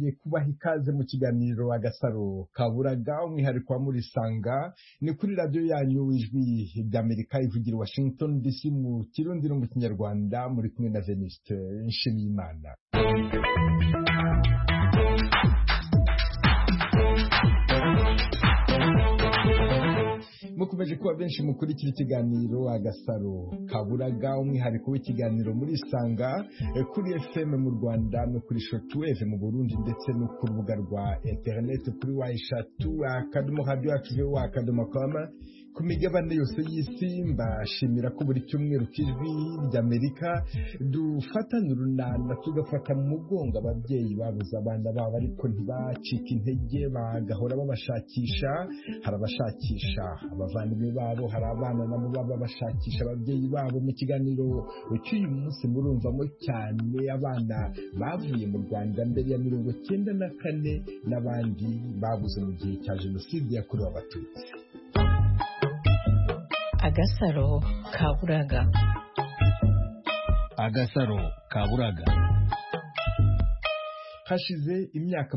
nongeye kubaha ikaze mu kiganiro Agasaro Kaburaga, umwihariko wa Murisanga. Ni kuri radiyo yanyu Ijwi ry'Amerika ivugira i Washington DC mu Kirundi no mu Kinyarwanda, muri kumwe na Venuste Nshimiyimana. Mukomeje kuba benshi mukurikira ikiganiro Agasaro Kaburaga, umwihariko w'ikiganiro Murisanga kuri FM mu Rwanda no kuri Shortwave mu Burundi, ndetse no ku rubuga rwa internet kuri wa@radio.com ku migabane yose y'isi. Mbashimira ko buri cyumweru k'Ijwi ry'Amerika dufatana urunana tugafata mu mugongo ababyeyi babuze abana babo ariko ntibacika intege, bagahora babashakisha. Hari abashakisha abavandimwe babo, hari abana nabo baba bashakisha ababyeyi babo. Mu kiganiro cy'uyu munsi murumvamo cyane abana bavuye mu Rwanda mbere ya 1994 n'abandi babuze mu gihe cya Jenoside yakorewe Abatutsi. Agasaro Kaburaga. Agasaro Kaburaga. Hashize imyaka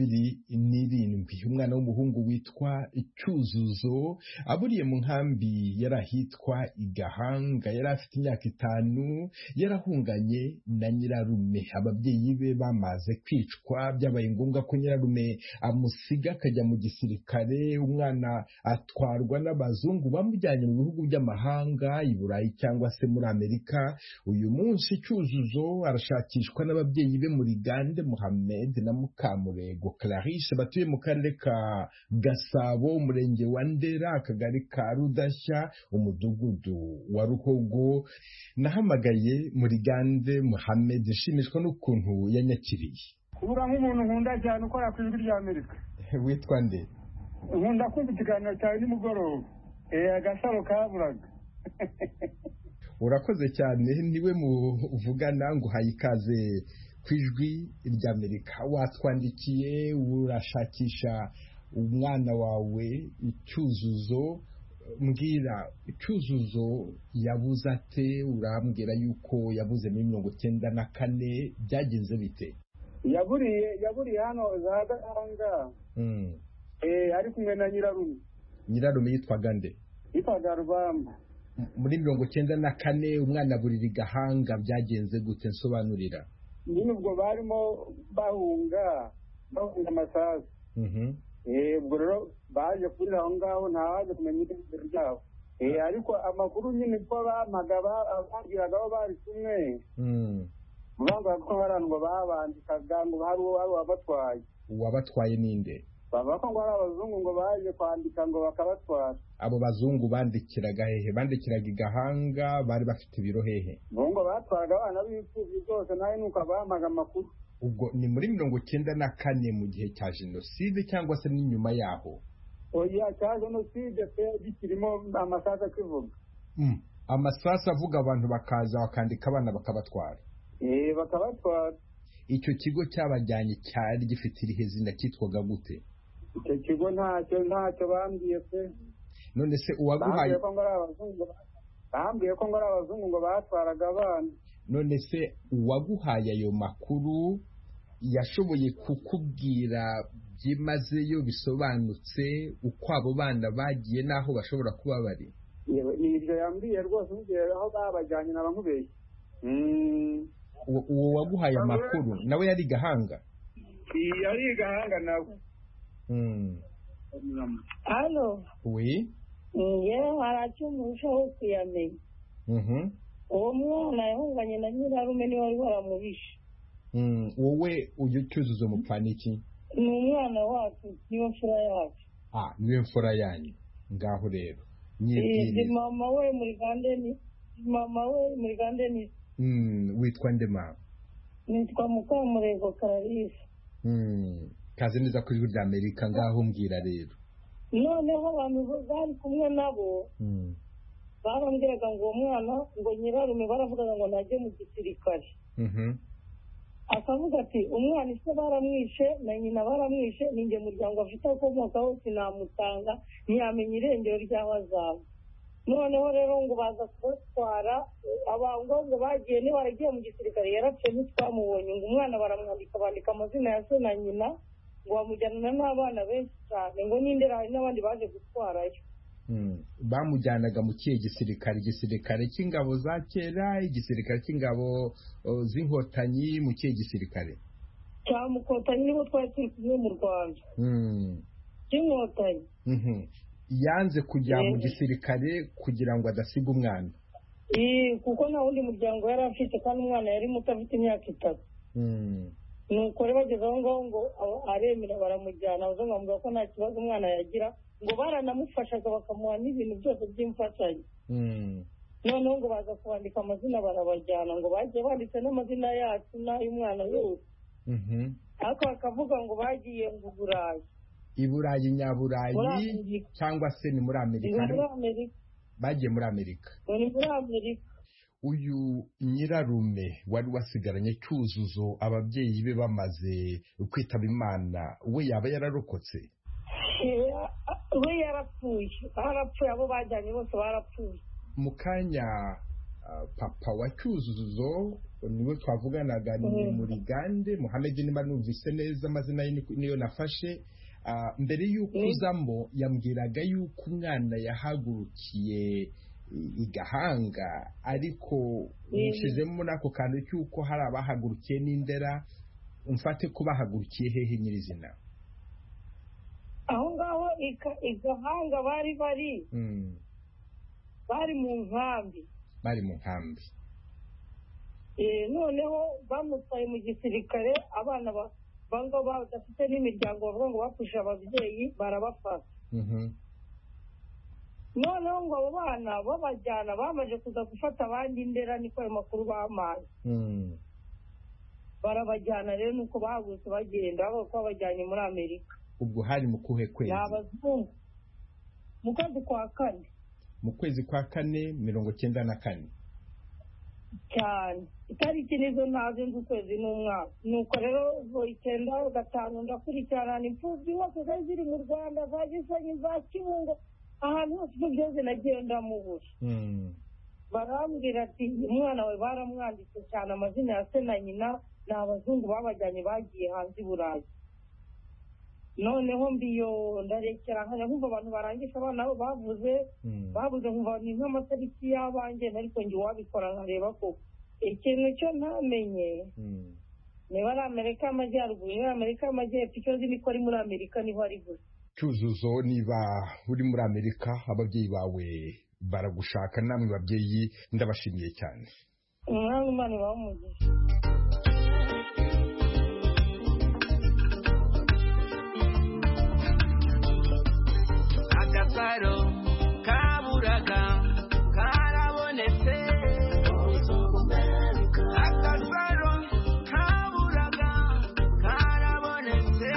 27 umwana w'umuhungu witwa Cyuzuzo aburiye mu nkambi yarahitwa Igahanga. Yari afite imyaka 5, yarahunganye na nyirarume. Ababyeyi be bamaze kwicwa, byabaye ngombwa ko nyirarume amusiga akajya mu gisirikare. Umwana atwarwa n'abazungu bamujyanye mu bihugu by'amahanga, i Burayi cyangwa se muri Amerika. Uyu munsi Cyuzuzo arashakishwa n'ababyeyi be muri Gande Muhammad na Mukamurego Clarisse batuye mu karere ka Gasabo, umurenge wa Ndera, akagari ka Rudashya, umudugudu wa Ruhogo. Nahamagaye muri Gande Muhammad, nshimishwa n'ukuntu yanyakiriye. Ura nk'umuntu nkunda cyane ukora ku Ijwi ry'Amerika. Witwa nde? Nkunda kumva ikiganiro cyawe nimugoroba. Agasaro Kaburaga. Urakoze cyane, niwe muvugana ngo hayikaze kw'Ijwi ry'Amerika. Watwandikiye urashakisha umwana wawe Cyuzuzo. Mbwira, Cyuzuzo yabuze ate? Urambwira yuko yabuze muri 1994, byagenze bite? Yaburiye hano za Gahanga. Ari kumwe na nyirarume. Nyirarume yitwaga nde? Yitwaga Rubamba. Muri 1994 umwana aburira Gahanga, byagenze gute? Nsobanurira. Nyine ubwo barimo bahunga amasasu. Ubwo rero baje kuri aho ngaho ntawaje kumenya ibyo byabo. Ariko amakuru nyine ko babwiraga aho bari kumwe. Banga ko barandwa babandikaga ngo hari wabatwaye. Uwabatwaye ninde? Baba ko ngo ari abazungu ngo baje kwandika ngo bakabatwara. Abo bazungu bandikiraga hehe? Bandikiraga Igahanga, bari bafite ibiro hehe? Ngo batwaraga abana b'imfubyi byose, nawe nuko bamaga amakuru. Ubwo ni muri 1994 mu gihe cya Jenoside cyangwa se n'inyuma yaho? Oya, cya Jenoside pe gikirimo amasasu akivuga. Amasasu avuga, abantu bakaza bakandika abana bakabatwara. Bakabatwara. Icyo kigo cyabajyanye cyari gifite irihe zina, cyitwaga gute? Icyo kigo ntacyo bambwiye pe. None se uwaguhaye? Bambwiye ko ngo ari abazungu ngo batwaraga abana. None se uwaguhaye ayo makuru yashoboye kukubwira byimazeyo bisobanutse uko abo bana bagiye n'aho bashobora kuba bari? Ni ibyo yambwiye rwose, mugiye aho babajyanye n'abamubeshye. Uwo waguhaye amakuru nawe yari Gahanga? Yari Gahanga nawe. Halo. Oui. Yewe haracyumushaho kuyamenya. Uwo mwana yahunganye na nyirarume niwe wari waramubishe. Wowe uyu Cyuzuzo mupfana iki? Ni umwana wacu, niwe mfura yacu. Niwe mfura yanyu. Ngaho rero nyibwire. Mama we muri Gandeni. Witwa nde mama? Nitwa Mukamurego Clarisse. Kaze neza ku Ijwi ry'Amerika. Ngaho mbwira rero. Noneho abantu bari kumwe nabo barambwiraga ngo uwo mwana ngo nyirarume baravugaga ngo najye mu gisirikare. Akavuga ati umwana ise baramwishe na nyina baramwishe, ninjye muryango afite akomokaho sinamutanga, ntiyamenya irengero ry'aho azaba. Noneho rero ngo baza kubatwara ngo bagiye niba waragiye mu gisirikare yarapfuye ntitwamubonye ngo umwana baramwandika bandika amazina ya se na nyina ngo bamujyanana n'abana benshi cyane ngo n'indera hari n'abandi baje gutwarayo. Bamujyanaga mu kihe gisirikare? Igisirikare cy'ingabo za kera, igisirikare cy'ingabo z'inkotanyi, mu kihe gisirikare? Cya Mukotanyi nibo twari turi kumwe mu Rwanda. Cy'inkotanyi. Yanze kujya mu gisirikare kugira ngo adasiga umwana. Kuko nta wundi muryango yari afite kandi umwana yari muto afite imyaka 3. Nuko rero bageze aho ngaho ngo aremera baramujyana bavuga ko nta kibazo umwana yagira ngo baranamufashaga bakamuha n'ibintu byose by'imfashanyo. Noneho ngo baza kwandika amazina barabajyana ngo bagiye banditse n'amazina yacu n'ay'umwana yose. Ariko bakavuga ngo bagiye mu Burayi. I Burayi, Nyaburayi cyangwa se ni muri Amerika? Bagiye muri Amerika. Ni muri Amerika. Uyu nyirarume wari wasigaranye Cyuzuzo ababyeyi be bamaze kwitaba Imana, we yaba yararokotse? We yarapfuye, abo bajyanye bose barapfuye. Mu kanya papa wa Cyuzuzo niwe twavuganaga, ni muri Gande Mohamed, niba numvise neza amazina ye niyo nafashe. Mbere y'uko uzamo yambwiraga y'uko umwana yahagurukiye i Gahanga, ariko ushizemo n'ako kantu cy'uko hari abahagurukiye n'Indera. Umfate ko bahagurukiye hehe nyirizina? Aho ngaho i Gahanga bari mu nkambi. Bari mu nkambi. Noneho bamutwaye mu gisirikare, abana banga badafite n'imiryango bavuga ngo bapfusha ababyeyi barabafata. Noneho ngo abo bana babajyana bamaze kuza gufata abandi Ndera, niko ayo makuru bamaye. Barabajyana rero nuko bahagurutse bagenda bavuga ko babajyanye muri Amerika. Ubwo hari mu kuhe kwezi? N'abazungu. Mu kwezi kwa 4. Mu kwezi kwa 4 94. Cyane itariki nizo ntazi ukwezi n'umwaka. Nuko rero 95 ndakurikirana imfubyi hose zari ziri mu Rwanda, za Gisenyi, za Kibungo, ahantu hose byose nagiye ndamubura. Barambwira ati umwana we baramwanditse cyane amazina ya se na nyina, n'abazungu babajyanye bagiye hanze i Burayi. Noneho mbiyo ndarekera nkumva abantu barangisha abana bo bavuze nkumva ni nk'amatariki y'abanjye, ariko njye wabikora nkareba ko ikintu cyo ntamenye niba ari Amerika y'Amajyaruguru, niba Amerika y'Amajyepfo, icyo nzi niko ari muri Amerika niho ari gusa. Cyuzuzo, niba uri muri Amerika ababyeyi bawe baragushaka, namwe babyeyi ndabashimiye cyane. Umwami Imana ibamugisha. Agasaro kaburaga karabonetse, agasaro kaburaga karabonetse.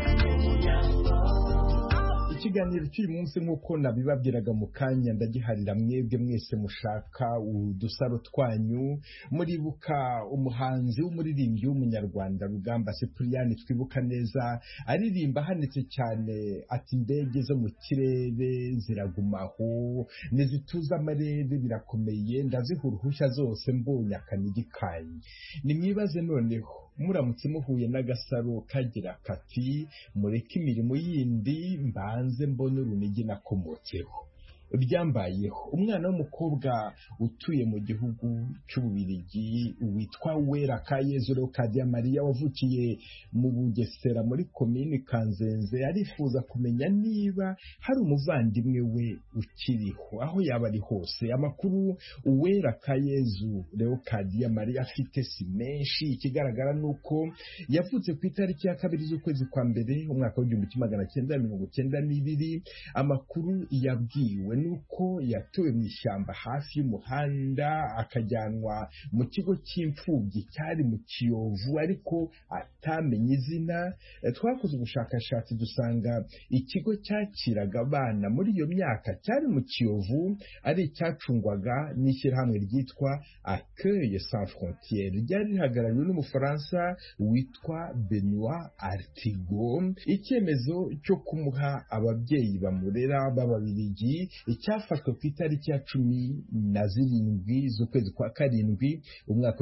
Ikiganiro cy'uyu munsi nk'uko nabibabwiraga mu kanya ndagiharira mwebwe mwese mushaka udusaro twanyu. Muribuka umuhanzi w'umuririmbyi w'umunyarwanda Rugamba Cyprien twibuka neza aririmba hanitse cyane ati indege zo mu kirere ziragumaho nizituza amarebe birakomeye, ndaziha uruhushya zose mbonye akanigi kanyu. Nimwibaze noneho muramutse muhuye n'agasaro kagira kati mureke imirimo yindi mbanze mbone urunigi nakomotseho. Byambayeho umwana w'umukobwa utuye mu gihugu cy'Ububiligi witwa Uwerakayezu Leokadiya Mariya wavukiye mu Bugesera muri komini Kanzenze, arifuza kumenya niba hari umuvandimwe we ukiriho aho yaba ari hose. Amakuru Uwerakayezu Leokadiya Mariya afite si menshi, ikigaragara nuko yavutse ku itariki ya 2 z'ukwezi kwa mbere umwaka w'1992. Amakuru yabwiwe nuko yatowe mu ishyamba hafi y'umuhanda akajyanwa mu kigo cy'imfubyi cyari mu Kiyovu ariko atamenye izina. Twakoze ubushakashatsi dusanga ikigo cyakiraga abana muri iyo myaka cyari mu Kiyovu ari icyacungwaga n'ishyirahamwe ryitwa Accueil Sans Frontières, ryari rihagarariwe n'Umufaransa witwa Benoît Artigot. Icyemezo cyo kumuha ababyeyi bamurera b'Ababiligi cyafashwe ku itariki ya 17 z'ukwezi kwa karindwi umwaka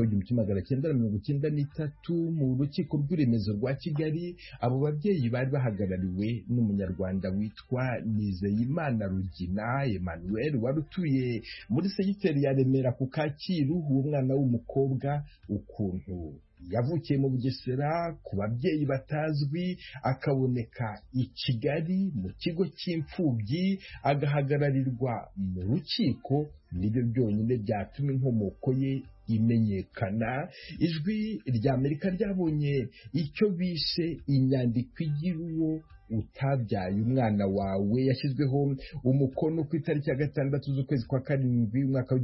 w'1993 mu rukiko rw'iremezo rwa Kigali. Abo babyeyi bari bahagarariwe n'umunyarwanda witwa Nizeyimana Rugina Emmanuel wari utuye muri segiteri ya Remera ku Kacyiru. Uwo mwana w'umukobwa ukuntu yavukiye mu Bugesera ku babyeyi batazwi, akaboneka i Kigali mu kigo cy'imfubyi, agahagararirwa mu rukiko, nibyo byonyine byatuma inkomoko ye imenyekana. Ijwi rya Amerika ryabonye icyo bishe inyandiko igira uwo utabyaye umwana wawe, yashyizweho umukono ku itariki ya 6 z'ukwezi kwa karindwi umwaka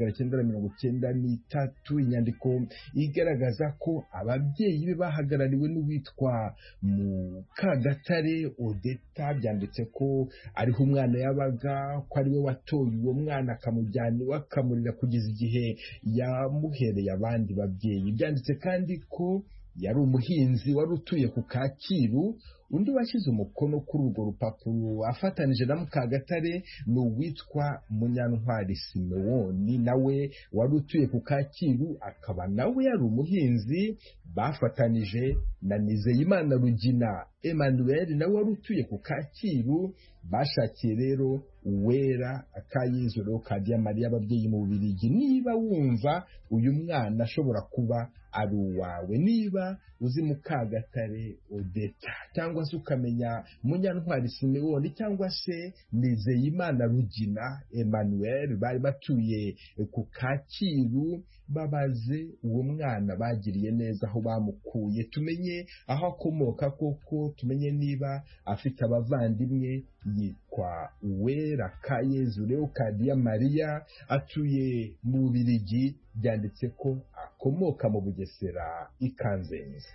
w'1993, inyandiko igaragaza ko ababyeyi be bahagarariwe n'uwitwa Mukagatare Odeta. Byanditse ko ariho umwana yabaga, ko ariwe watoye uwo mwana akamujyana iwe akamurira kugeza igihe yamuhereye abandi babyeyi. Byanditse kandi ko yari umuhinzi wari utuye ku Kacyiru. Undi washyize umukono kuri urwo rupapuro afatanije na Mukagatare ni uwitwa Munyantwari Simewoni, nawe wari utuye ku Kacyiru, akaba nawe yari umuhinzi. Bafatanije na Nizeyimana Rugina Emmanuel, nawe wari utuye ku Kacyiru. Bashakiye rero Uwera Akayizero Kadiya Mariya ababyeyi mu Bubiligi. Niba wumva uyu mwana ashobora kuba ari uwawe, niba uzi Mukagatare Odeta cyangwa se ukamenya Munyantwari Simewoni cyangwa se Nizeyimana Rugina Emmanuel bari batuye ku Kacyiru, babaze uwo mwana bagiriye neza aho bamukuye, tumenye aho akomoka koko, tumenye niba afite abavandimwe. Yitwa Uwera Kayezu Kadiya Mariya, atuye mu Bubiligi. Byanditse ko akomoka mu Bugesera i Kanzenze.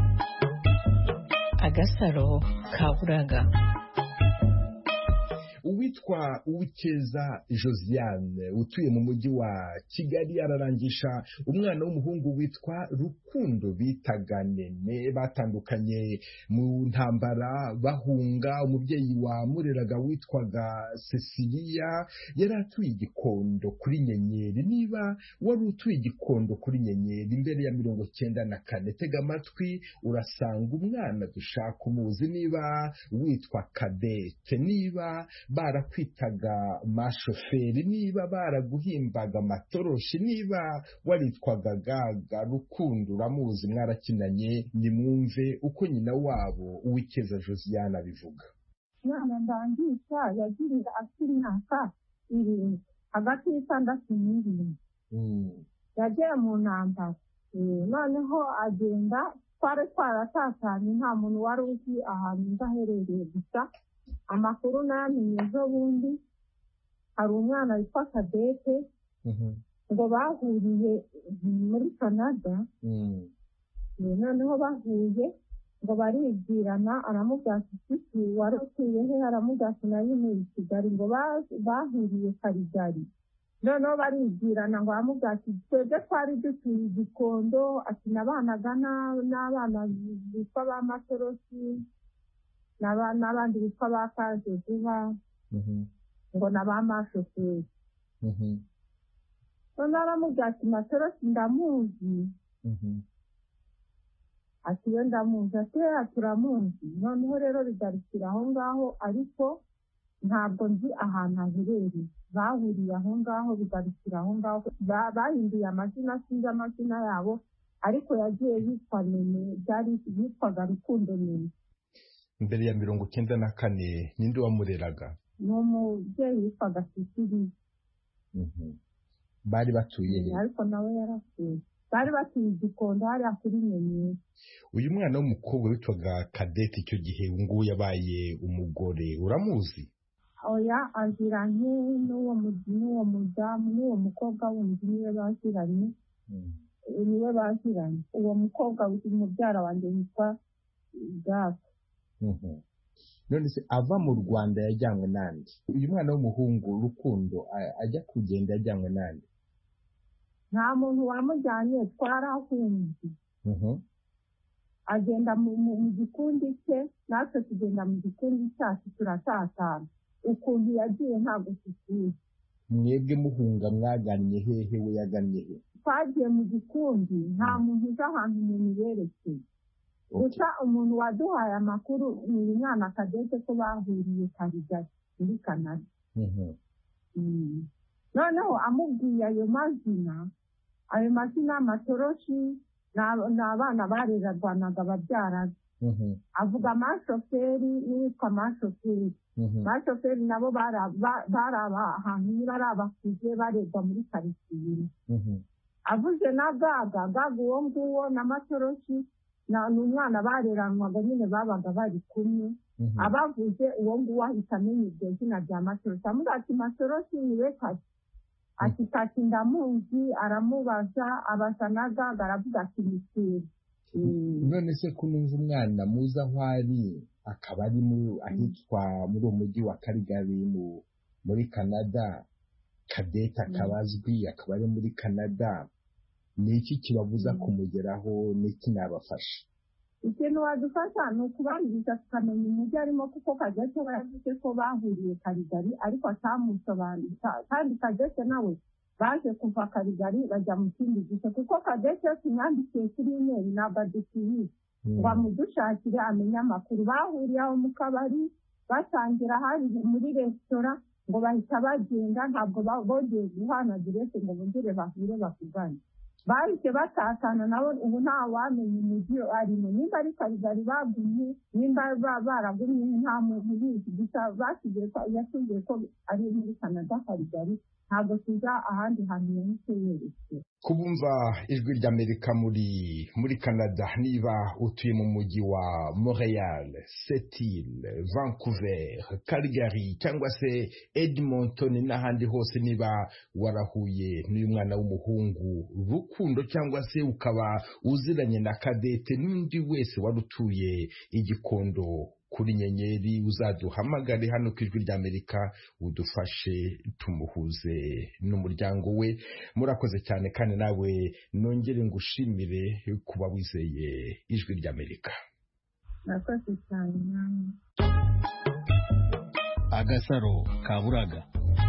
Agasaro Kaburaga. Uwitwa Uwikeza Josiane utuye mu mujyi wa Kigali ararangisha umwana w'umuhungu witwa Rukundo bitaga Nene. Batandukanye mu ntambara bahunga. Umubyeyi wamureraga witwaga Cecilia yari atuye Gikondo kuri Nyenyeri. Niba wari utuye Gikondo kuri Nyenyeri mbere ya 1994, tega amatwi urasanga umwana dushaka umuzi. Niba witwa Kadete, niba barakwitaga mashoferi, niba baraguhimbaga matoroshi, niba waritwaga Gaga, Rukundo uramuzi, mwarakinanye. Nimwumve uko nyina wabo Uwikeza Josiane abivuga. Mwana ndangisha yagirira akiri imyaka 7 hagati y'itandatu n'irindwi. Yagiye mu ntambara, noneho agenda, twari twaratatanye, nta muntu wari uzi ahantu ndaherereye. Gusa amakuru namenye ejo bundi hari umwana witwa Kadete ngo bahuriye muri Canada. Noneho bahuye ngo baribwirana, aramubwira ati wari utuye he? Aramubwira ati nari muri Kigali. Ngo bahuriye Karigari. Noneho baribwirana, ngo aramubwira ati twebwe twari dutuye Gikondo, ati nabanaga n'abana bitwa ba Matorosi n'abandi bitwa ba Kajezuba, ngo naba mashoferi. None aramubwira ati Matorosi ndamuzi. Ati we ndamuzi. Ati turamuzi. Noneho rero bigarukira aho ngaho, ariko ntabwo nzi ahantu aherereye. Bahuriye aho ngaho, bigarukira aho ngaho. Bahinduye amazina, sinzi amazina yabo, ariko yagiye yitwa Nene, byari yitwaga Rukundo Nene. Mbere ya 1994 ninde wamureraga? Ni umubyeyi witwaga Cecilia. Bari batuye ariko nawe yarapfuye. Bari batuye Gikondo hariya kuri Nyenyeri. Uyu mwana w'umukobwa witwaga Kadete icyo gihe nguwo yabaye umugore, uramuzi? Oya, aziranye n'uwo mudamu, n'uwo mukobwa wundi niwe baziranye. Niwe baziranye. Uwo mukobwa w'umubyara wanjye witwa Gaga. None se ava mu Rwanda yajyanywe nande? Uyu mwana w'umuhungu Rukundo ajya kugenda yajyanywe nande? Nta muntu wamujyanye, twarahunze. Agenda mu gikundi cye, natwe tugenda mu gikundi cyacu, turatatana. ukuntu yagiye ntabwo tukizi. Mwebwe muhunga mwagannye hehe, we yagannye he? Twagiye mu gikundi, nta muntu uzi ahantu umuntu yerekeye. Gusa umuntu waduhaye amakuru ni uyu mwana Cadette ko bahuriye Karigari muri Canada. Noneho amubwiye ayo mazina Matoroshi ni abana barererwanaga babyaraga. Avuga amashoferi n'uwitwa amashoferi. Amashoferi nabo bari ahantu niba ari abakuze barerwa muri karitsiye. Avuze na Gaga uwo nguwo na Matoroshi ni umwana bareranwaga nyine babaga bari kumwe. Abavuze uwo nguwo ahita amenya iryo zina rya Matoroshi. Amuga ati Matoroshi ni we Kati. Ati Kati ndamuzi, aramubaza, abaza na Gaga aravuga ati Misiri. None se ko numva umwana muzi aho ari akaba ari ahitwa muri uwo mujyi wa Calgary muri Canada, Cadette akaba azwi akaba ari muri Canada, ni iki kibabuza kumugeraho, ni iki nabafasha? Ikintu wadufasha ni ukubahiriza tukamenya umujyi arimo, kuko Cadette yavuze ko bahuriye Calgary ariko atamusobanurira, kandi Cadette nawe baje kuva Calgary bajya mu kindi gice, kuko Cadette tumwandikiye kuri email ntabwo adusubiza ngo amudushakire amenye amakuru. Bahuriye aho mu kabari basangira hari muri resitora, ngo bahita bagenda, ntabwo bongeye guhana direct ngo bongere bahure bakugane. Bahise batatana nabo, ubu nta wamenya umujyi arimo, nimba ari Calgary bagumye, nimba baragumye nta muntu ubizi. Gusa yatubwiye ko ari muri Canada Calgary, ntabwo tuza ahandi hantu yahise yerekeye. Kubumva ijwi ry'Amerika muri Canada, niba utuye mu mujyi wa Montreal, Seattle, Vancouver, Calgary cyangwa se Edmonton n'ahandi hose, niba warahuye n'uyu mwana w'umuhungu Rukundo cyangwa se ukaba uziranye na Cadette, n'undi wese warutuye igikondo kuri Nyenyeri, uzaduhamagare hano ku ijwi ry'Amerika udufashe tumuhuze n'umuryango we. Murakoze cyane, kandi nawe nongere ngushimire kuba wizeye ijwi ry'Amerika. Murakoze cyane. Agasaro Kaburaga.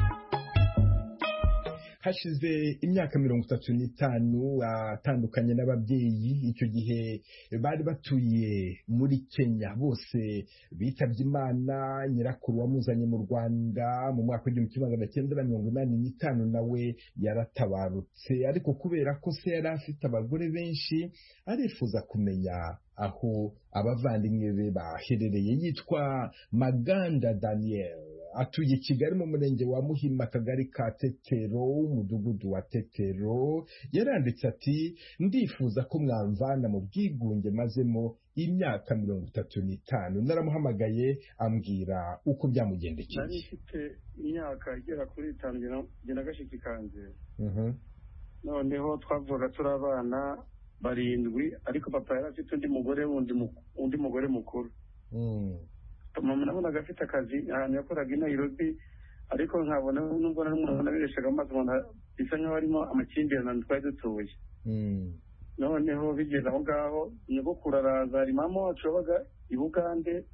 Hashize imyaka 35 atandukanye n'ababyeyi. Icyo gihe bari batuye muri Kenya, bose bitabye Imana. Nyirakuru wamuzanye mu Rwanda mu mwaka w'1985 nawe yaratabarutse, ariko kubera ko se yari afite abagore benshi arifuza kumenya aho abavandimwe be baherereye. Yitwa Maganda Daniel, atuye Kigali mu murenge wa Muhima, akagari ka Tetero, umudugudu wa Tetero. Yaranditse ati, ndifuza ko mwamvana mu bwigunge mazemo imyaka 35. Naramuhamagaye ambwira uko byamugendekeye. Nari mfite imyaka igera kuri 5 ngena gashiki kanje. Noneho twavuga turi abana 7, ariko papa yari afite undi mugore mukuru. Mama nabonaga afite akazi ahantu yakoraga i Nairobi, ariko nkabona nubwo n'umuntu nabireshaga amaso bisa nk'aho harimo amakimbirane twari dutuye. Noneho bigeze aho ngaho, nyogokuru araza, hari mama wacu wabaga i Bugande,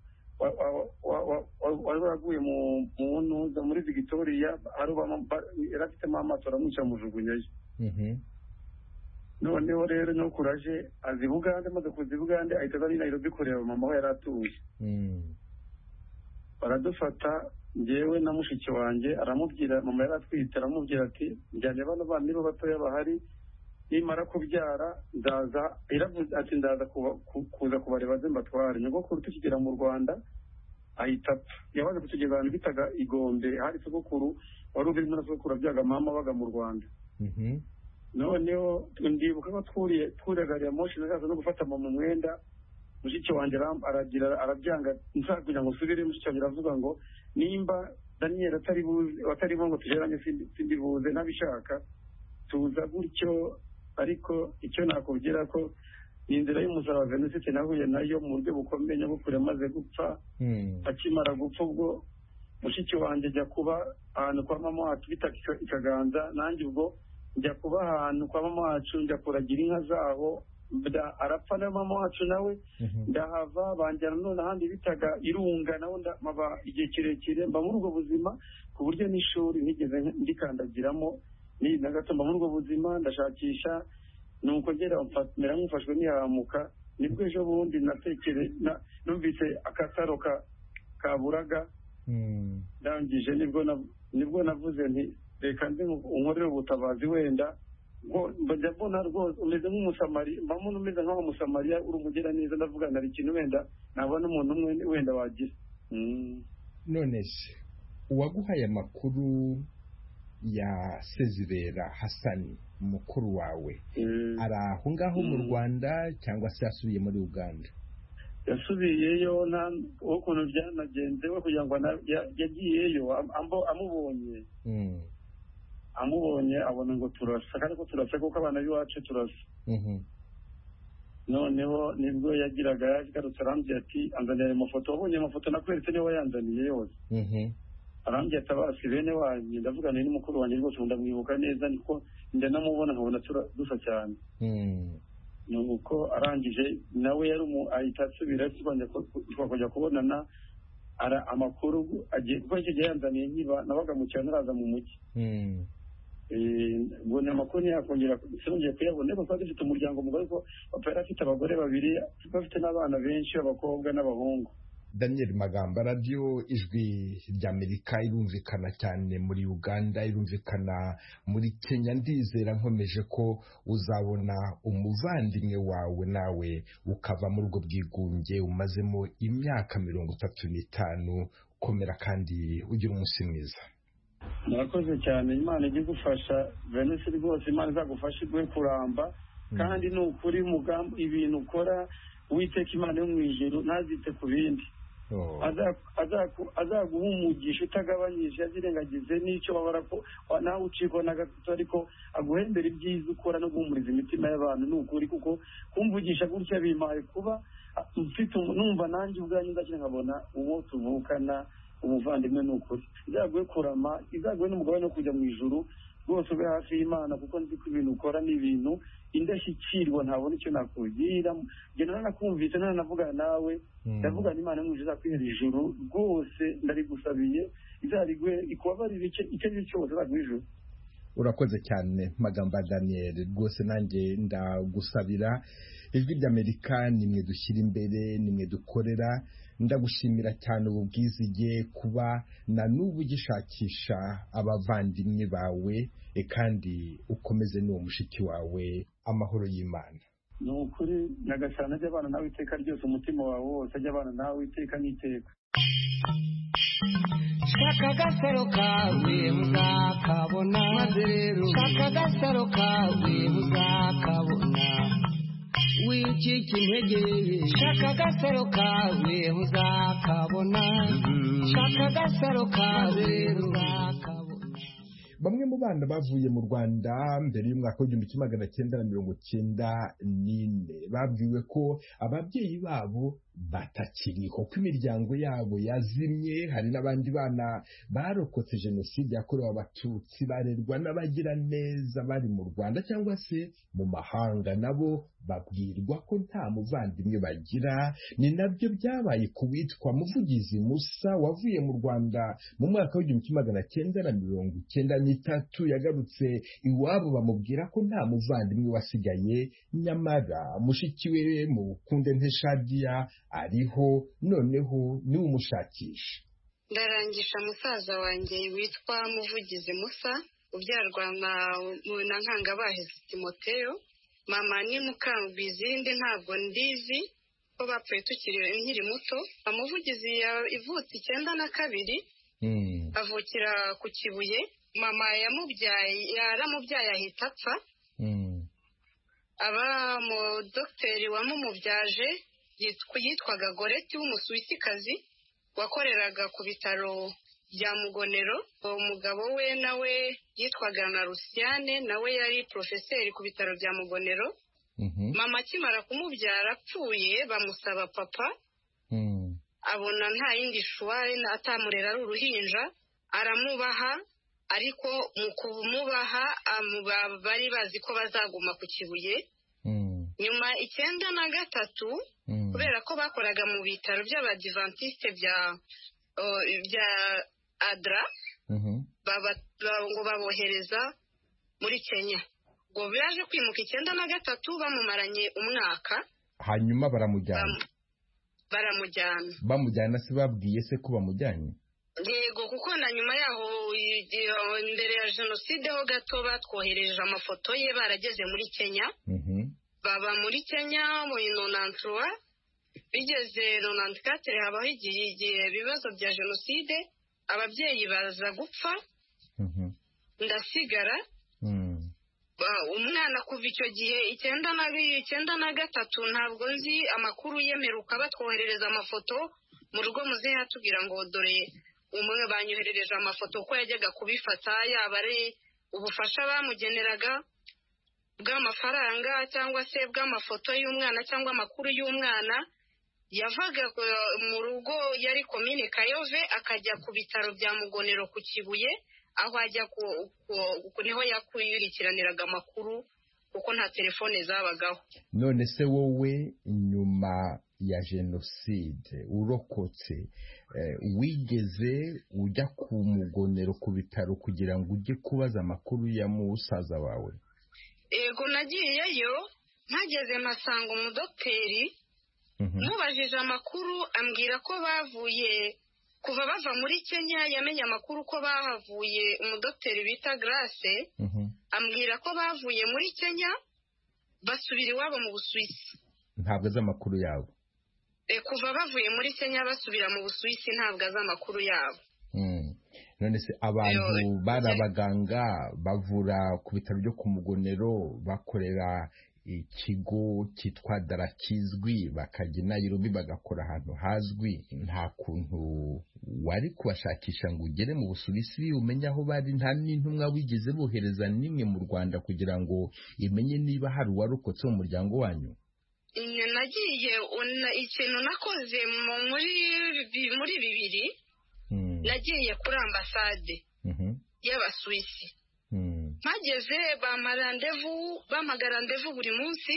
wari waraguye muri Victoria, yari afitemo amaso aramwica amujugunyayo. Noneho rero nyogokuru aje azi Bugande, amaze kuza i Bugande ahita aza i Nairobi kureba mama we yari atuye. Baradufata, njyewe na mushiki wanjye, aramubwira, mama yari atwite, aramubwira ati njyanye bano bana nibo batoya bahari, nimara kubyara ndaza, iravuze ati ndaza kuza kubareba ze mbatware. Nyogokuru tukigera mu Rwanda ahita apfa. Yabaze kutugeza ahantu bitaga Igombe, hari sogokuru wari urimo na sogokuru abyaga mama baga mu Rwanda. Noneho ndibuka ko twuriye gari ya moshi nazaza no gufata mama umwenda. Mushiki wanjye arabyanga, nshaka kugira ngo usubire. Mushiki wanjye aravuga ngo nimba Daniel atari ngo tugeranye simbibuze, ntabishaka tuza gutyo. Ariko icyo nakubwira ko inzira y'umusaraba Venuste nahuye nayo mu buryo bukomeye. Nyogokuru amaze gupfa, akimara gupfa ubwo mushiki wanjye ajya kuba ahantu kwa mama wacu bita Ikaganza, nanjye ubwo njya kuba ahantu kwa mama wacu, njya kuragira inka zabo arapfa na mama wacu nawe ndahava banjyana none ahandi bitaga Irunga nawe ndamaba igihe kirekire mba muri ubwo buzima ku buryo n'ishuri nigeze ndikandagiramo ni na gato mba muri ubwo buzima ndashakisha nuko ngera mfatira nkufashwe nihamuka nibwo ejo bundi natekere numvise akasaro kaburaga ndangije nibwo navuze nti reka ndi unkorere ubutabazi wenda ngo mbajya mbona rwose umeze nk'umusamari mbamo umeze nk'umusamariya uri umugera neza ndavuga nari ikintu wenda nabona umuntu umwe wenda wagira. None se uwaguhaye amakuru ya Sezibera Hasani mukuru wawe ari aho ngaho mu Rwanda cyangwa se yasubiye muri Uganda? Yasubiyeyo ukuntu byanagenze we kugira ngo yagiyeyo amubonye abona ngo turasa kandi ko turasa kuko abana b'iwacu turasa. Noneho nibwo yagiraga yagarutse arambye ati anzanira amafoto wabonye amafoto nakweretse niwe yanzaniye yose. Arambye atabasi bene wanyu ndavuga ni mukuru wanjye rwose ndamwibuka neza niko ndanamubona nkabona dusa cyane. Nuko arangije nawe yari ahita asubira twakajya kubonana amakuru agiye kuko icyo gihe yanzaniye nkiba nabaga mu cyaro naraza mu mujyi. Ngo ni amakuru ntiyakongera sinongeye kuyabona ariko twari dufite umuryango mugari ko papa yari afite abagore babiri bafite n'abana benshi abakobwa n'abahungu. Daniel Magamba, Radio Ijwi ry'Amerika irumvikana cyane muri Uganda, irumvikana muri Kenya. Ndizera nkomeje ko uzabona umuvandimwe wawe nawe ukava muri ubwo bwigunge umazemo imyaka 35. Komera kandi ugira umunsi mwiza. Murakoze cyane, Imana ijye gufasha Venus rwose, Imana izagufasha igwe kuramba kandi ni ukuri mugambi ibintu ukora Uwiteka Imana yo mu ijuru ntazite ku bindi. Azaguha umugisha utagabanyije azirengagize n'icyo babara ko nawe ucikona gato ariko aguhembera ibyiza ukora no guhumuriza imitima y'abantu ni ukuri kuko kumvugisha gutya bimaye kuba mfite numva nanjye ubwanjye ndakira nkabona uwo tuvukana umuvandimwe ni ukuri. Izaguhe kurama, izaguhe n'umugabane wo kujya mu ijuru rwose ube hafi y'Imana kuko nzi ko ibintu ukora ni ibintu indashyikirwa ntabona icyo nakugira. Njye nanakumvise nanavugana nawe ndavuga n'Imana mu ijuru izakwihera ijuru rwose ndarigusabiye izarigwe ikubabarire icyo ari cyo cyose izaguha ijuru. Urakoze cyane Magamba Daniel, rwose nanjye ndagusabira. Ijwi ry'Amerika nimwe dushyira imbere, nimwe dukorera. Ndagushimira cyane ububwizige kuba na n'ubu gishakisha abavandimwe bawe kandi ukomeze n'uwo mushiki wawe amahoro y'Imana. Ni ukuri Nyagasani ajya abana nawe iteka ryose, umutima wawe wose ajya abana nawe iteka n'iteka. Shaka agasaro kawe muzakabona, maze rero shaka agasaro kawe muzakabona, wicika intege shaka agasaro kawe muzakabona, shaka agasaro kawe muzakabona. Bamwe mu bana bavuye mu Rwanda mbere y'umwaka w'1994 babwiwe ko ababyeyi babo batakiriho, ko imiryango yabo yazimye. Hari n'abandi bana barokotse jenoside yakorewe Abatutsi barerwa n'abagira neza bari mu Rwanda cyangwa se mu mahanga, nabo babwirwa ko nta muvandimwe bagira. Ni nabyo byabaye ku witwa Muvugizi Musa wavuye mu Rwanda mu mwaka w'1993. Yagarutse iwabo bamubwira ko nta muvandimwe wasigaye, nyamara mushiki we Mukunde Nteshadiya ariho, noneho niwe umushakisha. Ndarangisha musaza wanjye witwa Muvugizi Musa ubyarwa na Nkangabahizi Timoteyo. Mama ni Mukambizinde, ntabwo ndizi ko bapfuye nkiri muto. Muvugizi ivutse 1992 avukira ku Kibuye. Mama yaramubyaye ahita apfa. Aba mu dogiteri wamumubyaje yitwaga Goreti w'Umusuwisikazi wakoreraga ku bitaro bya Mugonero. Umugabo we nawe yitwaga na Rusiane, nawe yari profeseri ku bitaro bya Mugonero. Mama akimara kumubyara apfuye bamusaba papa, abona nta yindi shuwaye atamurera ari uruhinja, aramubaha. Ariko mu kumubaha bari bazi ko bazaguma ku Kibuye. nyuma 93 kubera ko bakoraga mu bitaro by'abadivantiste bya Adra ngo babohereza muri Kenya ngo byaje kwimuka 93 bamumaranye umwaka hanyuma bamujyana se babwiye se ko bamujyanye yego kuko na nyuma yaho imbere ya jenoside ho gato batwohereje amafoto ye barageze muri Kenya baba muri Kenya mu 93 bigeze 94 habaho igihe ibibazo bya jenoside ababyeyi baza gupfa ndasigara umwana kuva icyo gihe 93 ntabwo nzi amakuru yemeruka batwoherereza amafoto mu rugo muzehe atubwira ngo dore umwe banyoherereje amafoto ko yajyaga kubifata yaba ari ubufasha bamugeneraga bw'amafaranga cyangwa se bw'amafoto y'umwana cyangwa amakuru y'umwana yavaga mu rugo yari komine Kayove akajya ku bitaro bya Mugonero ku Kibuye aho ajya niho yakuyurikiraniraga amakuru kuko nta telefone zabagaho. None se wowe nyuma ya jenoside urokotse wigeze ujya ku Mugonero ku bitaro kugira ngo ujye kubaza amakuru ya musaza wawe? Ego nagiyeyo ntageze masanga umudokiteri mubajije amakuru ambwira ko bavuye kuva bava muri Kenya yamenye amakuru ko bahavuye umudokiteri bita Grace ambwira ko bavuye muri Kenya basubira iwabo mu Busuwisi. Ntabwo azi amakuru yabo? Kuva bavuye muri Kenya basubira mu Busuwisi ntabwo azi amakuru yabo. None se abantu barabaganga bavura ku bitaro byo ku Mugonero bakorera ikigo cyitwa Darakizwi bakajya Nairobi bagakora ahantu hazwi, nta kuntu wari kubashakisha ngo ugere mu Busuwisi umenye aho bari? Nta n'intumwa wigeze bohereza nimwe mu Rwanda kugira ngo imenye niba hari uwarokotse mu muryango wanyu? Nagiye ikintu nakoze muri bibiri nagiye kuri ambasade y'Abasuwisi mpageze bamagara randevu buri munsi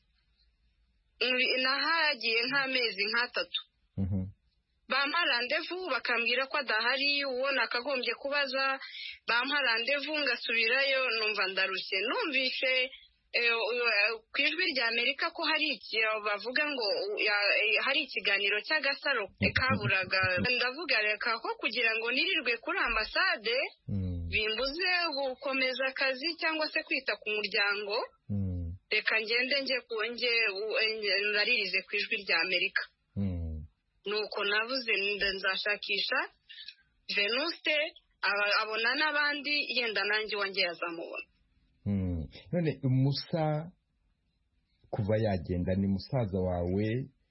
nahagiye nk'amezi nk'atatu bampa randevu bakambwira ko adahari uwo nakagombye kubaza bampa randevu ngasubirayo numva ndarushye numvise ku ijwi rya Amerika ko hari bavuga ngo hari ikiganiro cy'agasaro kaburaga ndavuga reka ko kugira ngo nirirwe kuri ambasade bimbuze gukomeza akazi cyangwa se kwita ku muryango reka ngende naririze ku ijwi rya Amerika nuko navuze nzashakisha Venuste abona n'abandi yenda nanjye wanjye yazamubona. None Musa kuva yagenda ni musaza wawe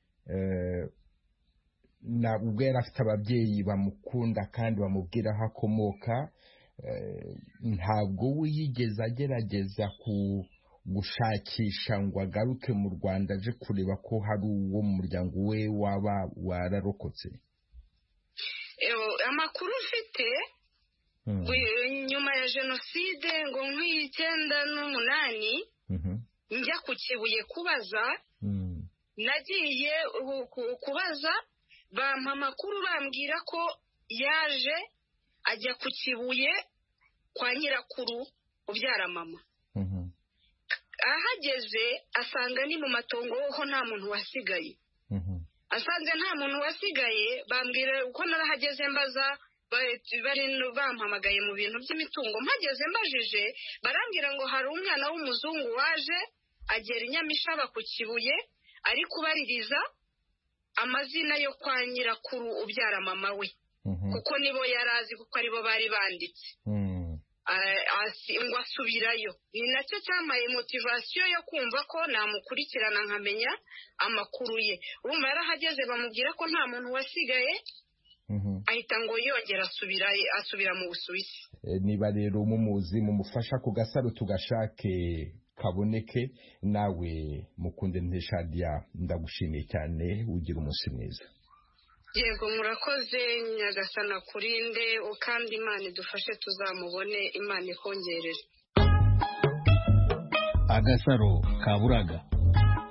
nabwo yari afite ababyeyi bamukunda kandi bamubwira aho akomoka, ntabwo we yigeze agerageza gushakisha ngo agaruke mu Rwanda aje kureba ko hari uwo mu muryango we waba wararokotse? Amakuru mfite nyuma ya jenoside ngo nk'I98 njya ku Kibuye kubaza nagiye kubaza bampa amakuru bambwira ko yaje ajya ku Kibuye kwa nyirakuru ubyara mama ahageze asanga ni mu matongo ho nta muntu wasigaye asanze nta muntu wasigaye bambwira uko narahageze mbaza bari bampamagaye mu bintu by'imitungo mpageze mbajije barambwira ngo hari umwana w'umuzungu waje agera inyamishaba ku Kibuye ari kubaririza amazina yo kwa nyirakuru ubyara mama we kuko nibo yarazi kuko aribo bari banditse ngo asubirayo. Ni nacyo cyamaye motivasiyo yo kumva ko namukurikirana nkamenya amakuru ye. Urumva yarahageze bamubwira ko nta muntu wasigaye ahita ngo yongera asubira mu Busuwisi. Niba rero mumuzi mumufasha ku Gasaro tugashake kaboneke, nawe Mukunde Shadia ndagushimiye cyane, ugira umunsi mwiza. Yego murakoze Nyagasana kurinde kandi Imana idufashe tuzamubone, Imana ikongerere. Agasaro kaburaga.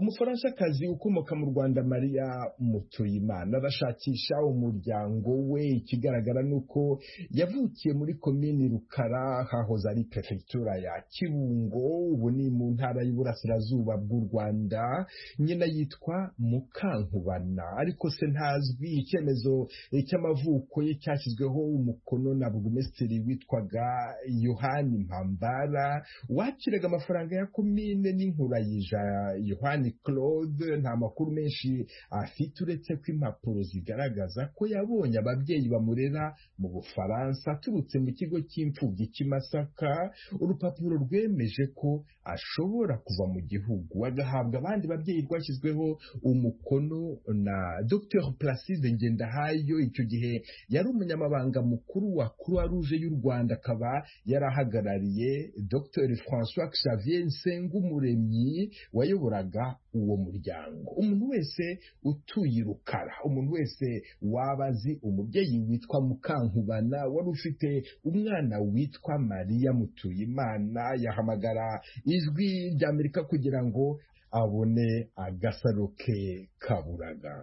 umufaransa-kazi ukomoka mu Rwanda Maria Mutuyimana arashakisha umuryango we. Ikigaragara ni uko yavukiye muri komini Rukara hahoze ari perefegitura ya Kibungo, ubu ni mu ntara y'Iburasirazuba bw'u Rwanda. Nyina yitwa Mukankubana, ariko se ntazwi. Icyemezo cy'amavuko ye cyashyizweho umukono na burugumesitiri witwaga Yohani Mpambara, wakiraga amafaranga ya komine n'Inkurayija Yohani Claude. Nta makuru menshi afite uretse ko impapuro zigaragaza ko yabonye ababyeyi bamurera mu Bufaransa aturutse mu kigo cy'imfubyi cy'i Masaka, urupapuro rwemeje ko ashobora kuva mu gihugu agahabwa abandi babyeyi, rwashyizweho umukono na Dr Placide Ngendahayo. Icyo gihe yari umunyamabanga mukuru wa Croix Rouge y'u Rwanda, akaba yarahagarariye Dr François Xavier Nsengumuremyi wayoboraga uwo muryango. Umuntu wese utuye Rukara, umuntu wese waba azi umubyeyi witwa Mukankubana wari ufite umwana witwa Maria Mutuyimana, yahamagara Ijwi ry'Amerika kugira ngo abone agasaro ke kaburaga.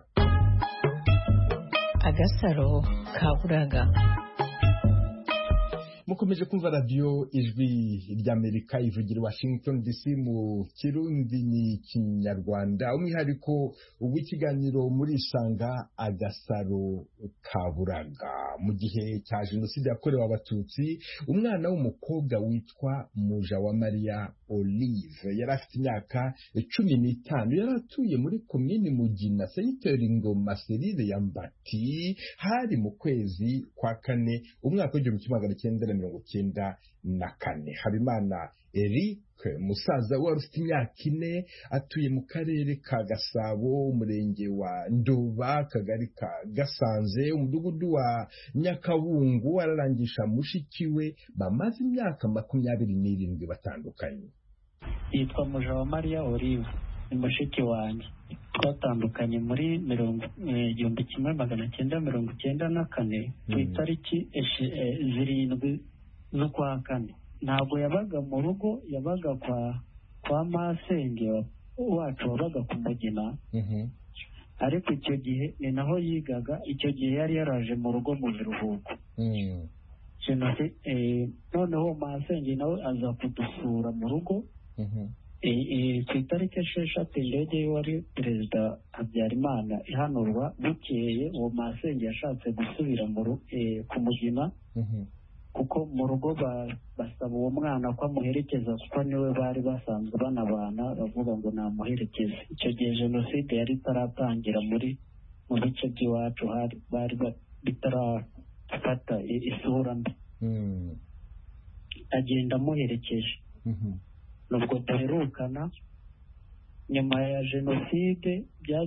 Agasaro kaburaga. Mukomeje kumva radio Ijwi ry'Amerika ivugira Washington DC mu Kirundi n'Ikinyarwanda. Umwihariko w'ikiganiro muri Isanga Agasaro kaburaga. Mu gihe cya Jenoside yakorewe Abatutsi, umwana w'umukobwa witwa Mujawamariya Olive yari afite imyaka 15, yari atuye muri komini Mugina, Sayiteri Ngoma, Serire ya Mbati. Hari mu kwezi kwa kane umwaka w'1994. Habimana Eric, musaza wari ufite imyaka 4, atuye mu karere ka Gasabo, umurenge wa Ndoba, akagari ka Gasanze, umudugudu wa Nyakabungu. Ararangisha mushiki we bamaze imyaka 27 batandukanye. Yitwa Mujawamariya Olive, ni mushiki wanjye. Twatandukanye muri 1994 ku itariki 7 z'ukwa kane. Ntabwo yabaga mu rugo, yabaga kwa masenge wacu wabaga ku Mugina. Ariko icyo gihe ni naho yigaga. Icyo gihe yari yaraje mu rugo mu biruhuko. Noneho masenge nawe aza kudusura mu rugo. Ku itariki 6 indege y'uwari perezida Habyarimana ihanurwa. Bukeye uwo masenge yashatse gusubira ku Mugina, kuko mu rugo basaba uwo mwana ko amuherekeza, kuko niwe bari basanzwe banabana, bavuga ngo namuherekeze. Icyo gihe Jenoside yari itaratangira mu bice by'iwacu, bari bitarafata isura mbi. Agenda amuherekeje. Nubwo duherukana nyuma ya Jenoside,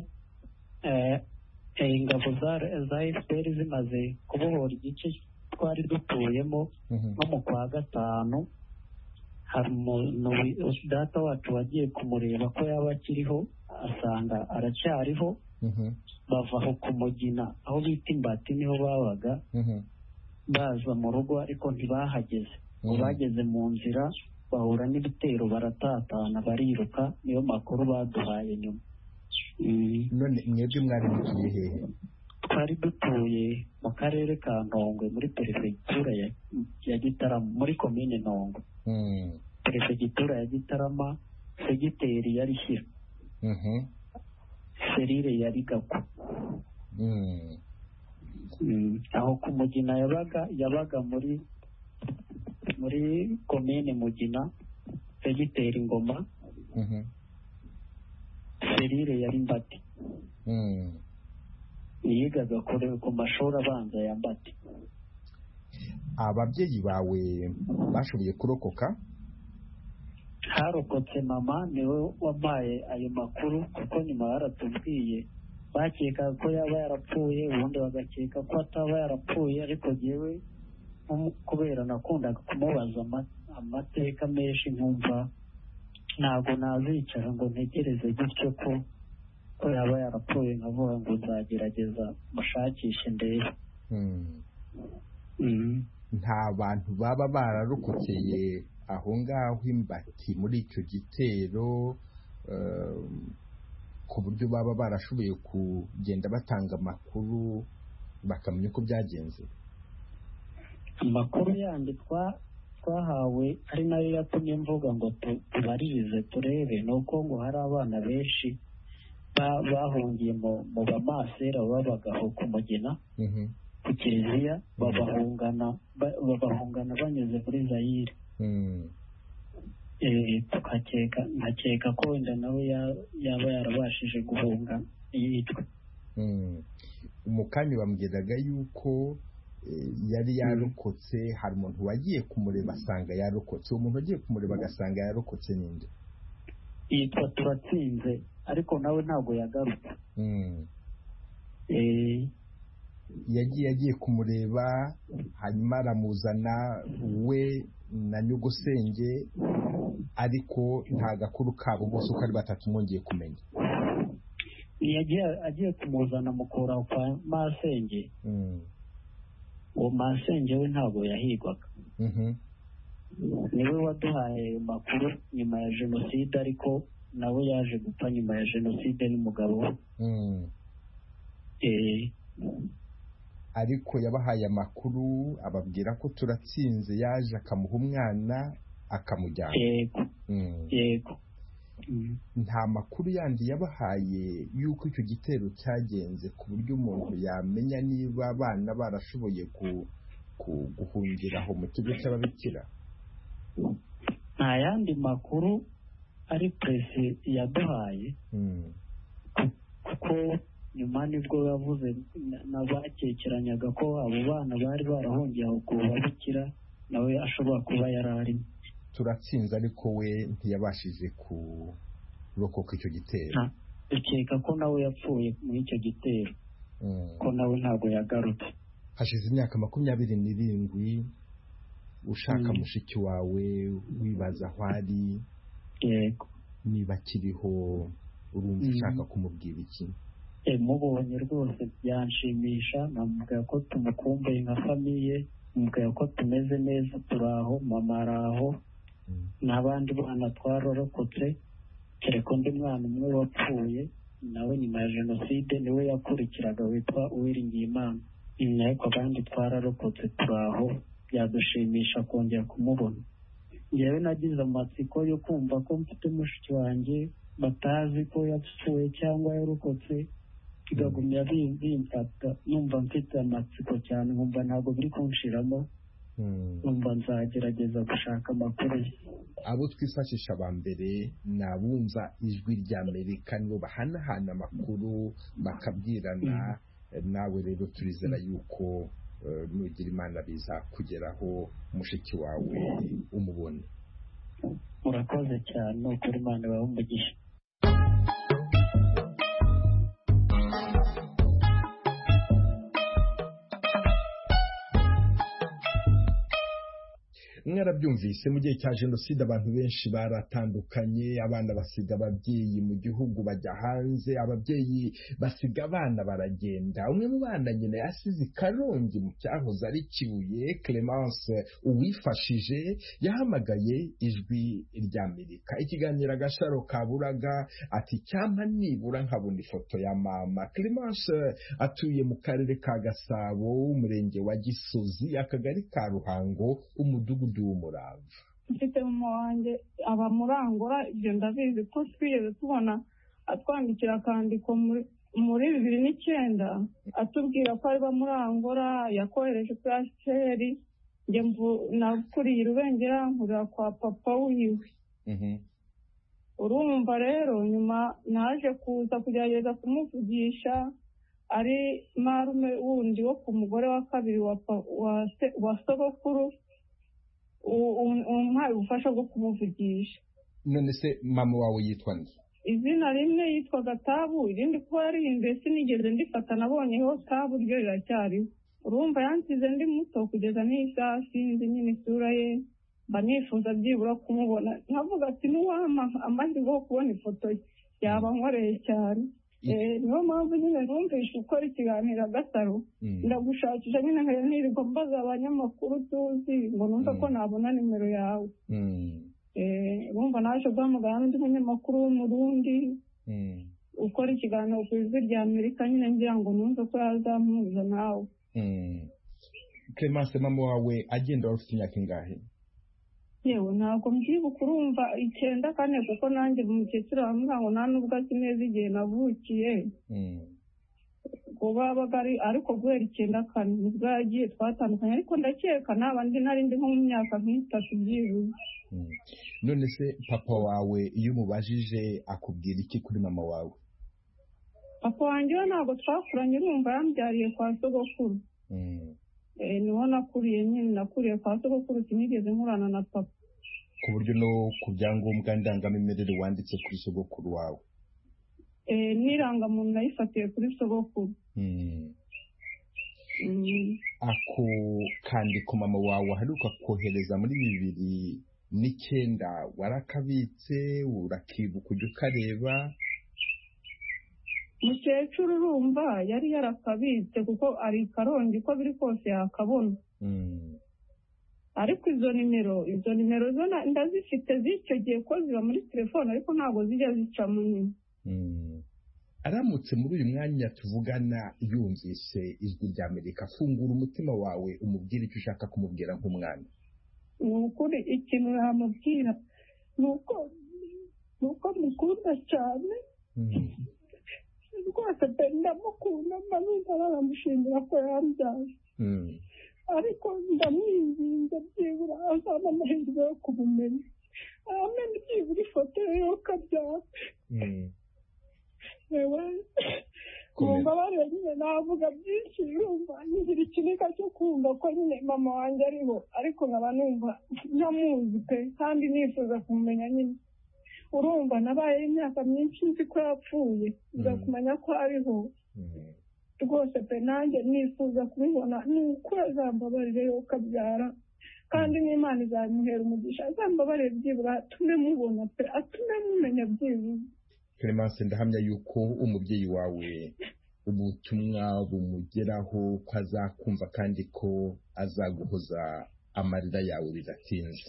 ingabo za FPR zimaze kubohora igice twari dutuyemo, no mu kwa gatanu hari data wacu wagiye kumureba ko yaba akiriho, asanga aracyariho. Bava aho ku Mugina aho bita Imbati niho babaga, baza mu rugo ariko ntibahageze. Bageze mu nzira bahura n'ibitero, baratatana bariruka. Niyo makuru baduhaye nyuma. None mwebwe mwari mutuye hehe? Twari dutuye mu karere ka Ntongwe, muri perefegitura ya Gitarama, muri komine Ntongwe. Perefegitura ya Gitarama, segiteri yari Shyira, serire yari Gako. Aho ku Mugina yabaga muri komine Mugina, segiteri Ngoma, serire yari Mbati. Yigaga ku mashuri abanza ya Mbati. Ababyeyi bawe bashoboye kurokoka? Harokotse mama, niwe wampaye ayo makuru, kuko nyuma yaratubwiye. Bakeka ko yaba yarapfuye, ubundi bagakeka ko ataba yarapfuye, ariko jyewe kubera nakundaga kumubaza amateka menshi, nkumva ntabwo nazicara ngo ntegereze gutyo ko yaba yarapfuye, nkavuga ngo nzagerageza mushakishe ndebe. Nta bantu baba bararokokeye aho ngaho Imbati muri icyo gitero ku buryo baba barashoboye kugenda batanga amakuru bakamenya uko byagenze? Amakuru yandi twahawe ari nayo yatumye mvuga ngo tubaririze turebe ni uko ngo hari abana benshi bahungiye mu bamasera babagaho ku Mugina ku Kiliziya babahungana banyuze muri Zaire. nkakeka ko wenda nawe yaba yarabashije guhunga yitwa. Umukami bambwiraga yuko yari yarokotse, hari umuntu wagiye kumureba asanga yarokotse. Uwo muntu wagiye kumureba agasanga yarokotse ninde? Yitwa Turatsinze, ariko nawe ntabwo yagarutse. Yagiye kumureba, hanyuma aramuzana we na nyogosenge, ariko nta gakuru kabo bose uko ari batatu mwongeye kumenya. Agiye kumuzana mukura kwa Masenge. Uwo Masenge we ntabwo yahigwaga. Niwe waduhaye makuru nyuma ya Jenoside, ariko nawe yaje gupfa nyuma ya Jenoside n'umugabo we. Ariko yabahaye amakuru ababwira ko Turatsinze yaje akamuha umwana akamujyana. Yego. Nta makuru yandi yabahaye yuko icyo gitero cyagenze ku buryo umuntu yamenya niba abana barashoboye guhungira aho mu kigo cy'ababikira? Nta yandi makuru ari presi yaduhaye, kuko nyuma nibwo yavuze n'abakekeranyaga ko abo bana bari barahungiye aho ku babikira nawe ashobora kuba yararimo. Turatsinze ariko we ntiyabashije kurokoka icyo gitero. Ukeka ko nawe yapfuye muri icyo gitero, ko nawe ntabwo yagarutse. Hashize imyaka 27 ushaka mushiki wawe, wibaza aho ari. Yego. Niba akiriho urumva ushaka kumubwira iki? Mubonye rwose byanshimisha, namubwira ko tumukumbuye nka famiye, mubwira ko tumeze neza, turaho, mama araho, n'abandi bana twarorokotse, kereka undi mwana umwe wapfuye nawe nyuma ya Jenoside niwe yakurikiraga witwa Uwiringiyimana, ariko abandi twararokotse turaho. Byadushimisha kongera kumubona. Yewe nagize amatsiko yo kumva ko mfite mushiki wanjye batazi ko yapfuye cyangwa yarokotse, kigagumya bimfata, numva mfite amatsiko cyane, nkumva ntabwo biri kunshiramo, numva nzagerageza gushaka amakuru ye. Abo twifashisha ba mbere nabumva ijwi rya Amerika, nibo bahanahana amakuru bakabwirana. Nawe rero turizera yuko nugira Imana biza kugeraho mushiki wawe umubone. Murakoze cyane, ukuri Imana ibahe umugisha. Mwarabyumvise, mu gihe cya Jenoside abantu benshi baratandukanye. Abana basiga ababyeyi mu gihugu bajya hanze, ababyeyi basiga abana baragenda. Umwe mu bana nyine yasize Karongi mu cyahoze ari Kibuye, Clemence Uwifashije, yahamagaye ijwi rya Amerika. Ikiganiro Agasaro Kaburaga, ati cyampa nibura nkabona ifoto ya mama. Clemence atuye mu karere ka Gasabo, umurenge wa Gisozi, akagari ka Ruhango, umudugudu w'Umurava. Mfite mama wanjye aba Murangora, ibyo ndabizi ko twigeze tubona atwandikira akandiko muri 2009 atubwira ko ari ba Murangora, yakohereje kuri HCR. Njye nakuriye Rubengera, nkurira kwa papa wiwe. Urumva rero nyuma naje kuza kugerageza kumuvugisha, ari marume wundi wo ku mugore wa kabiri wa sogokuru, umuhaye ubufasha bwo kumuvugisha. None se mama wawe yitwa nde? Izina rimwe yitwaga Tabu, irindi kuba yarihinduye sinigeze ndifata, nabonyeho Tabu ryo riracyariho. Urumva yansize ndi muto kugeza n'isaha sinzi nyine isura ye, mba nifuza byibura kumubona, nkavuga ati n'uwampa amahirwe yo kubona ifoto ye yaba nkoreye cyane. Niyo mpamvu nyine numvise ukora ikiganiro Agasaro, ndagushakisha nyine nkaya nirirwa mbaza abanyamakuru tuzi ngo numva ko nabona nimero yawe. Urumva naje guhamagara n'undi munyamakuru w'Umurundi, ukora ikiganiro ku ijwi rya Amerika nyine ngira ngo numve ko yazampuza nawe. Clemence, mama wawe agenda wari ufite imyaka ingahe? Yewe ntabwo mbyibuka, urumva 94 kuko nanjye umukecuru bamwe ngo nta nubwo azi neza igihe navukiye. Babaga ari ariko guhera 94 nibwo yagiye twatandukanye, ariko ndakeka n'abandi narindi nko mu myaka nk'itatu byibuze. None se papa wawe iyo umubajije akubwira iki kuri mama wawe? Papa wanjye ntabwo twakuranye, urumva yambyariye kwa sogokuru. Niho nakuriye nyine, nakuriye kwa sogokuru, sinigeze nkurana na papa. Ku buryo no ku byangombwa ndangamimerere wanditse kuri sogokuru wawe? N'irangamuntu nayifatiye kuri sogokuru. Ako kandi ku mama wawe aheruka kohereza muri 2009 warakabitse urakibuka ujya ukareba? Mukecuru urumva yari yarakabitse kuko ari Karongi, ko biri kose yakabona. Ariko izo nimero zo ndazifite z'icyo gihe ko ziba muri telefone, ariko ntabwo zijya zica mu nyine. Aramutse muri uyu mwanya tuvugana yumvise ijwi rya Amerika, fungura umutima wawe umubwire icyo ushaka kumubwira nk'umwana. Ni ukuri ikintu namubwira ni uko mukunda cyane. Rwose pe ndamukunda, maze ndaramushimira ko yambyaye. Ariko ndamwinginze byibura azaba amahirwe yo kumumenya, amenye byibura ifoto ye yo kabyara. Kumva bariya nyine navuga byinshi, urumva ngira ikinika cyo kumva ko nyine mama wanjye ariho, ariko nkaba numva ntamuzi pe kandi nifuza kumumenya nyine. Urumva nabaye imyaka myinshi nzi ko yapfuye, nza kumenya ko ariho. Rwose pe nanjye nifuza kubibona, ni uko azambabarire yo kabyara, kandi n'Imana izamuhera umugisha, azambabarire byibura atume mubona pe, atume mumenya byibura. Clemence, ndahamya yuko umubyeyi wawe ubutumwa bumugeraho, ko azakumva kandi ko azaguhoza amarira yawe bidatinze.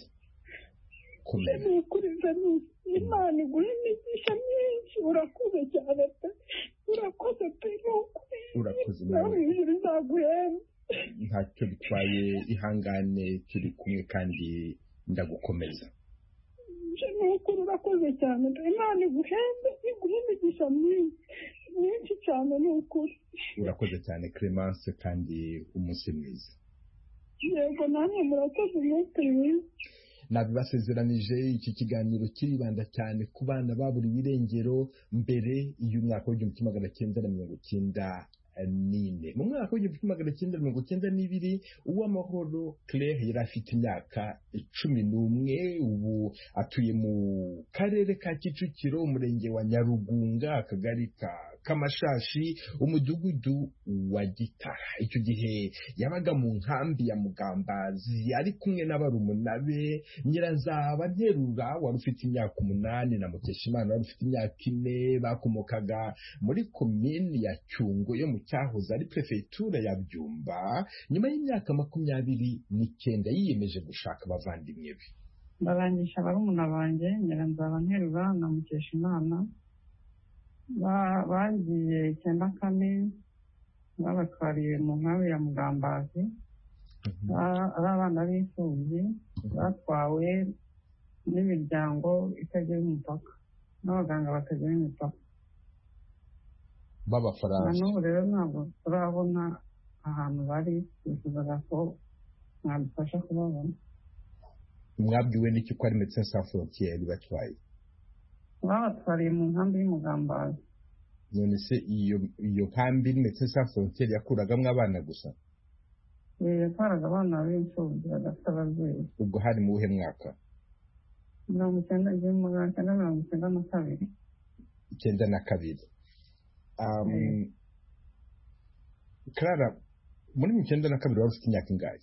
Imana iguhe imigisha myinshi, urakoze cyane pe, urakoze pe, urakoze nawe ijuru izaguhemba. Ntacyo bitwaye, ihangane, turi kumwe kandi ndagukomeza. Ni ukuri urakoze cyane, Imana iguhembe, iguhe imigisha myinshi cyane, ni ukuri. Urakoze cyane Clemence, kandi umunsi mwiza. Yego namwe murakoze, umunsi mwiza. Nabibasezeranije, iki kiganiro kiribanda cyane ku bana baburiwe irengero mbere y'umwaka w'1994. Mu mwaka w'1992 Uwamahoro Claire yari afite imyaka 11. Ubu atuye mu karere ka Kicukiro, umurenge wa Nyarugunga, akagari ka Kamashashi, umudugudu wa Gitara. Icyo gihe yabaga mu nkambi ya Mugambazi ari kumwe n'abarumuna be, Nyirazaba Nterura wari ufite imyaka 8 na Mukeshimana wari ufite imyaka 4. Bakomokaga muri komini ya Cyungo yo mu cyahoze ari prefetura ya Byumba. Nyuma y'imyaka 29 yiyemeje gushaka abavandimwe be. Barangisha barumuna banjye Nyirazaba Nterura na Mukeshimana, bagiye 94 babatwariye mu nkambi ya Mugambazi. Ari abana b'imfubyi batwawe n'imiryango itagira umupaka n'abaganga batagira imipaka. B'Abafaransa. N'ubu rero ntabwo turabona ahantu bari, twifuzaga ko mwadufasha kubabona. Mwabwiwe n'iki ko ari Médecins Sans Frontières batwaye? Babatwariye mu nkambi y'Umugambazi. None se iyo nkambi Médecins Sans Frontières yakuragamo abana gusa? Yatwaraga abana b'imfubyi badafite ababyeyi. Ubwo hari mu buhe mwaka? 1992. 92. Clara, muri 92 wari ufite imyaka ingahe?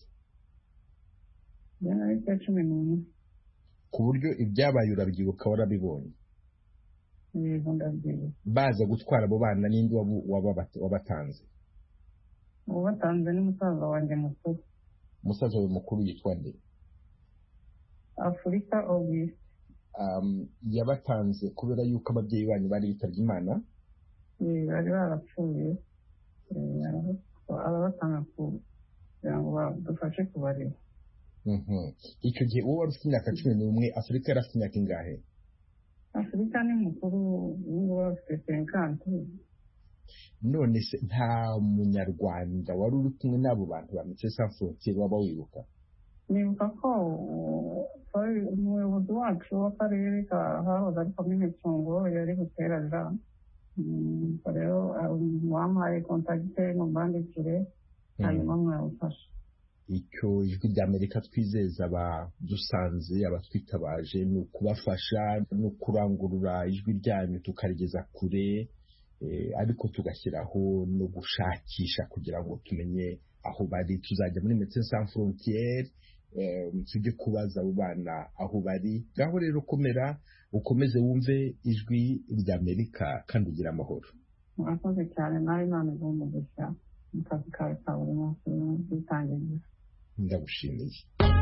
Yari 11. Ku buryo ibyabaye urabyibuka, warabibonye? Yego ndabyibuka. Baza gutwara abo bana n'indi wabatanze? Ubatanze ni musaza wanjye mukuru. Musaza wawe mukuru yitwa nde? Afurika Auguste. Yabatanze kubera yuko ababyeyi banyu bari bitabye Imana? bari barapfuye arabatanga kugira ngo badufashe kubareba. Icyo gihe wowe wari ufite imyaka 11, Afurika yari afite imyaka ingahe? Afurika ni mukuru, ubu wari ufite 50. None se nta munyarwanda wari uri kumwe n'abo bantu ba Médecins Sans Frontières waba wibuka? Nibuka ko umuyobozi wacu w'akarere ka hahoze ari komine Cyungo yari guterera, rero wampaye kontakite mu mbandikire hanyuma mwawufasha. Icyo ijwi ry'Amerika twizeza abadusanze abatwitabaje ni ukubafasha no kurangurura ijwi ryanyu tukarigeza kure, ariko tugashyiraho no gushakisha kugira ngo tumenye aho bari. Tuzajya muri Médecins Sans Frontières tujye kubaza abo bana aho bari. Ngaho rero komera, ukomeze wumve ijwi ry'Amerika kandi ugira amahoro. Murakoze cyane, nawe Imana iguhe umugisha mu kazi kawe ka buri munsi witangiye. Ndagushimiye.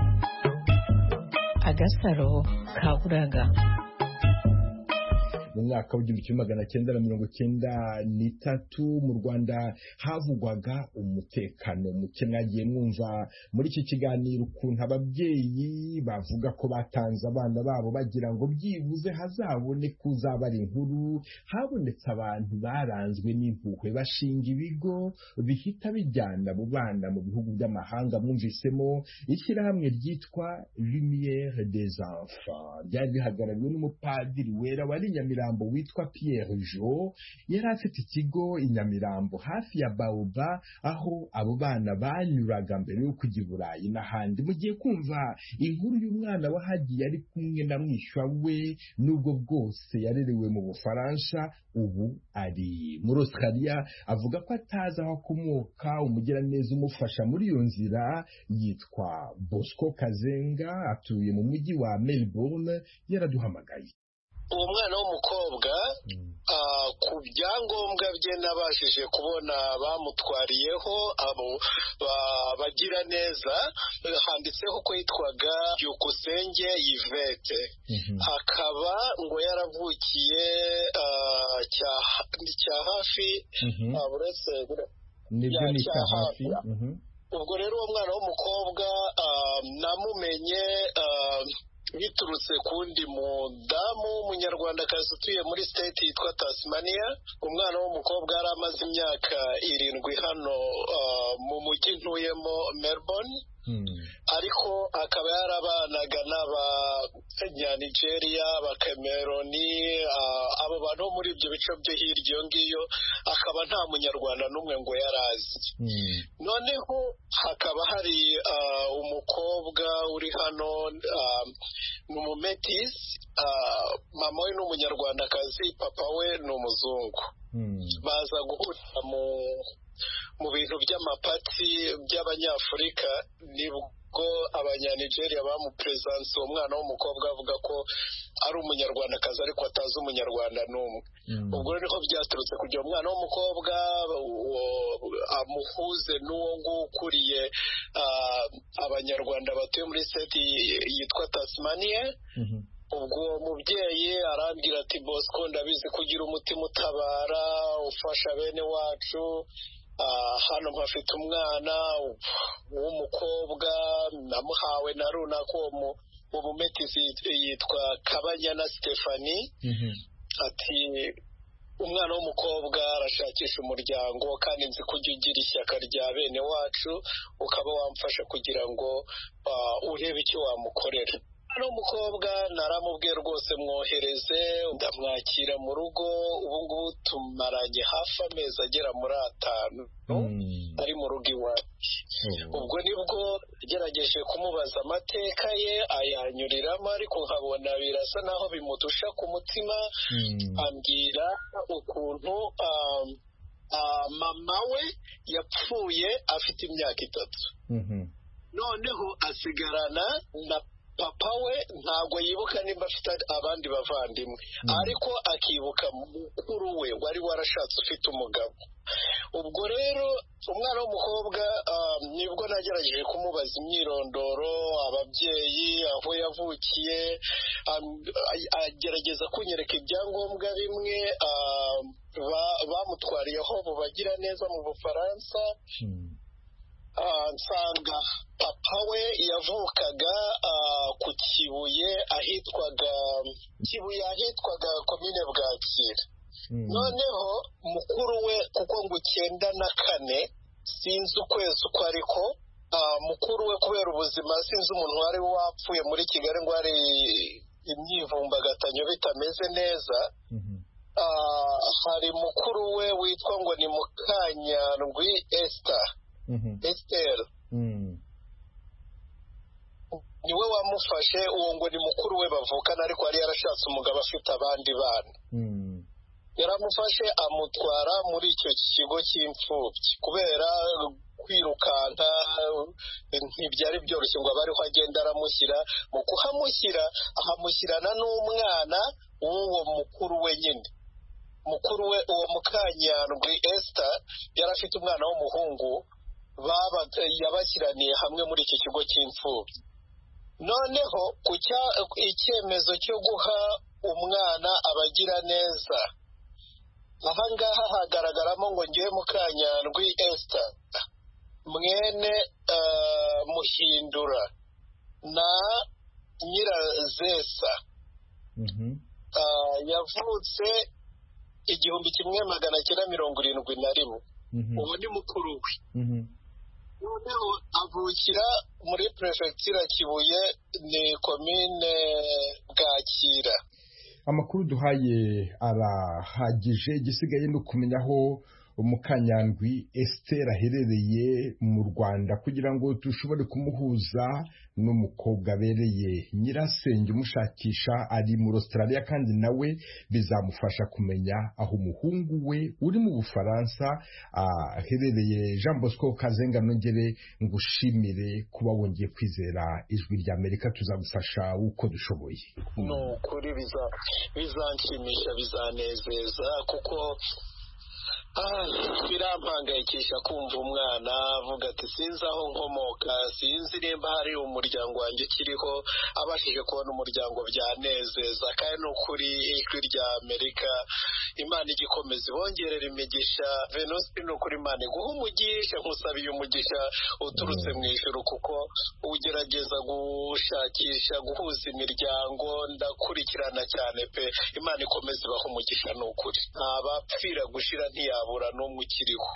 Agasaro kaburaga. Mu mwaka w'1993 mu Rwanda havugwaga umutekano muke. Mwagiye mwumva muri iki kiganiro ukuntu ababyeyi bavuga ko batanze abana babo bagira ngo byibuze hazabone kuzabara inkuru. Habonetse abantu baranzwe n'impuhwe bashinga ibigo bihita bijyana abo bana mu bihugu by'amahanga. Mwumvisemo ishyirahamwe ryitwa Lumière des Enfants, ryari rihagarariwe n'umupadiri wera wari Nyamirambo witwa Pierre Jo. Yari afite ikigo i Nyamirambo hafi ya Baoba, aho abo bana banyuraga mbere yo kujya i Burayi n'ahandi. Mugiye kumva inkuru y'umwana wahagiye ari kumwe na mwishywa we, nubwo bwose yarerewe mu Bufaransa, ubu ari muri Australia. Avuga ko atazi aho akomoka. Umugiraneza umufasha muri iyo nzira yitwa Bosco Kazenga, atuye mu mujyi wa Melbourne. Yaraduhamagaye. Uwo mwana w'umukobwa ku byangombwa bye nabashije kubona bamutwariyeho abo bagira neza, handitseho ko yitwaga Byukusenge Yvette. Akaba ngo yaravukiye cya hafi buretse nibyo ni cya hafi. Ubwo rero uwo mwana w'umukobwa namumenye biturutse kundi mudamu w'umunyarwandakazi utuye muri state yitwa Tasmania. Umwana w'umukobwa yari amaze imyaka 7 hano mu mujyi ntuyemo Melbourne, ariko akaba yarabanaga n'Abanya-Nigeria, Abakameroni, abo bantu bo muri ibyo bice byo hirya iyo ngiyo, akaba nta munyarwanda n'umwe ngo yarazi. Noneho hakaba hari umukobwa uri hano mu Mumetis, mama we n'umunyarwandakazi, papa we ni umuzungu. Baza guhurira mu bintu by'amapati by'Abanyafurika, nibwo Abanya-Nigeria bamupresence uwo mwana w'umukobwa avuga ko ari umunyarwandakazi ariko atazi umunyarwanda n'umwe. Ubwo rero byaturutse kugira umwana w'umukobwa amuhuze n'uwo nguwo ukuriye Abanyarwanda batuye muri state yitwa Tasmania. Ubwo mubyeyi arambwira ati Bosco, ndabizi kugira umutima utabara ufasha bene wacu. Hano mpafite umwana w'umukobwa namuhawe na runaka mu Mumetis yitwa Kabanyana Stephanie. Ati umwana w'umukobwa arashakisha umuryango kandi nzi ko ujya ugira ishyaka rya bene wacu, ukaba wamfasha kugira ngo urebe icyo wamukorera. Umukobwa naramubwiye rwose mwohereze, ndamwakira mu rugo. Ubu ngubu tumaranye hafi amezi agera muri 5 ari mu rugo iwacu. Ubwo nibwo gerageje kumubaza amateka ye, ayanyuriramo, ariko nkabona birasa naho bimudusha ku mutima. Ambwira ukuntu mama we yapfuye afite imyaka 3, noneho asigarana na papa we ntabwo yibuka nimba afite abandi bavandimwe ariko akibuka mukuru we wari warashatse ufite umugabo. Ubwo rero umwana w'umukobwa nibwo nagerageje kumubaza imyirondoro, ababyeyi, aho yavukiye, agerageza kunyereka ibyangombwa bimwe bamutwariyeho bubagira neza mu Bufaransa. Nsanga papa we yavukaga ku Kibuye ahitwaga komine Bwakira. Noneho mukuru we kuko ngo 94 sinzi ukwezi uko ariko mukuru we kubera ubuzima sinzi umuntu wari wapfuye muri Kigali ngo ari imyivumbagatanya bitameze neza. Hari mukuru we witwa ngo ni Mukanyandwi Esther. Niwe wamufashe, uwo ngo ni mukuru we bavukana ariko yari yarashatse umugabo afite abandi bana. Yaramufashe amutwara muri icyo kigo cy'imfubyi kubera kwirukanka ntibyari byoroshye ngo abariho agenda aramushyira. Mu kuhamushyira ahamushyirana n'umwana w'uwo mukuru we nyine. Mukuru we uwo Mukanyandwi Esther yari afite umwana w'umuhungu yabashyiraniye hamwe muri iki kigo cy'imfubyi. Noneho ku icyemezo cyo guha umwana abagira neza, ahangaha hagaragaramo ngo ngiye Mukanyandwi Esther mwene Muhindura na Nyirazesa. Yavutse 1971. Uwo ni mukuru we. Noneho avukira muri prefecture Kibuye, ni komine Bwakira. Amakuru duhaye arahagije, igisigaye no kumenya aho Mukanyandwi Esther aherereye mu Rwanda kugira ngo dushobore kumuhuza n'umukobwa abereye nyirasenge umushakisha ari mu Australia, kandi nawe bizamufasha kumenya aho umuhungu we uri mu Bufaransa aherereye. Jean Bosco Kazenga, nongere ngushimire kuba wongeye kwizera Ijwi rya Amerika, tuzagufasha uko dushoboye. No kuri bizanshimisha, bizanezeza kuko birampangayikisha kumva umwana avuga ati sinzi aho nkomoka, sinzi nimba hari umuryango wanjye ukiriho. Abashije kubona umuryango byanezeza, kandi ni ukuri Ijwi rya Amerika Imana igikomeza ibongerera imigisha. Venuste, ni ukuri Imana iguha umugisha, nkusabiye umugisha uturutse mu ijuru, kuko ugerageza gushakisha guhuza imiryango. Ndakurikirana cyane pe. Imana ikomeza ibaha umugisha, ni ukuri ntabapfira gushira ntiyabura n'umwe ukiriho.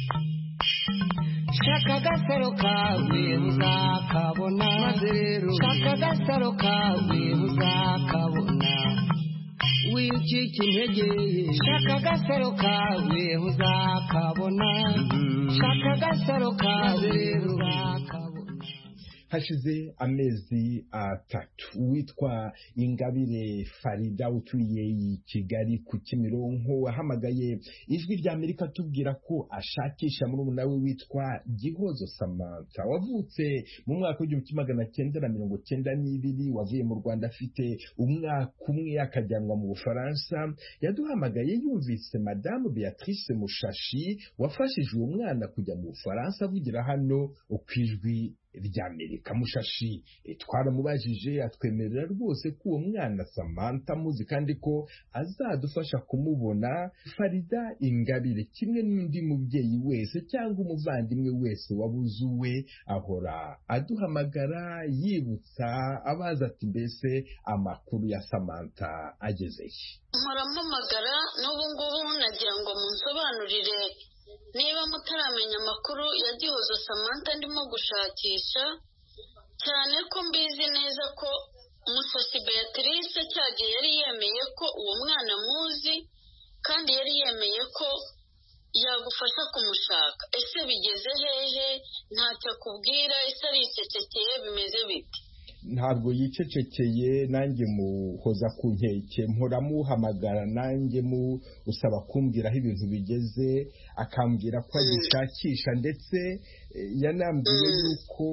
Shaka agasaro kawe uzakabona, maze rero shaka agasaro kawe uzakabona, wicika intege. Shaka agasaro kawe uzakabona, shaka agasaro kawe uzakabona. Hashize amezi 3 witwa Ingabire Farida utuye i Kigali ku Kimironko wahamagaye Ijwi rya Amerika tubwira ko ashakisha murumuna we witwa Gihozo Samantha wavutse mu mwaka w'1992, wavuye mu Rwanda afite umwaka umwe akajyanwa mu Bufaransa. Yaduhamagaye yumvise Madame Beatrice Mushashi wafashije uwo mwana kujya mu Bufaransa avugira hano ku Ijwi rya Amerika. Mushashi twaramubajije atwemerera rwose ko uwo mwana Samantha muzi kandi ko azadufasha kumubona. Farida Ingabire kimwe n'undi mubyeyi wese cyangwa umuvandimwe wese wabuze uwe ahora aduhamagara yibutsa abaza ati mbese amakuru ya Samantha agezeye. Mpamagara n'ubu ngubu nagira ngo munsobanurire niba mutaramenya amakuru ya Gihozo Samantha ndimo gushakisha, cyane ko mbizi neza ko Mushashi Beatrice cyagiye yari yemeye ko uwo mwana muzi, kandi yari yemeye ko yagufasha kumushaka. Ese bigeze hehe? Ntacyo akubwira? Ese aricecekeye? Bimeze bite? Ntabwo yicecekeye, nanjye muhoza ku nkeke, mpora muhamagara nanjye usaba kumbwira aho ibintu bigeze, akambwira ko agishakisha, ndetse yanambwiye yuko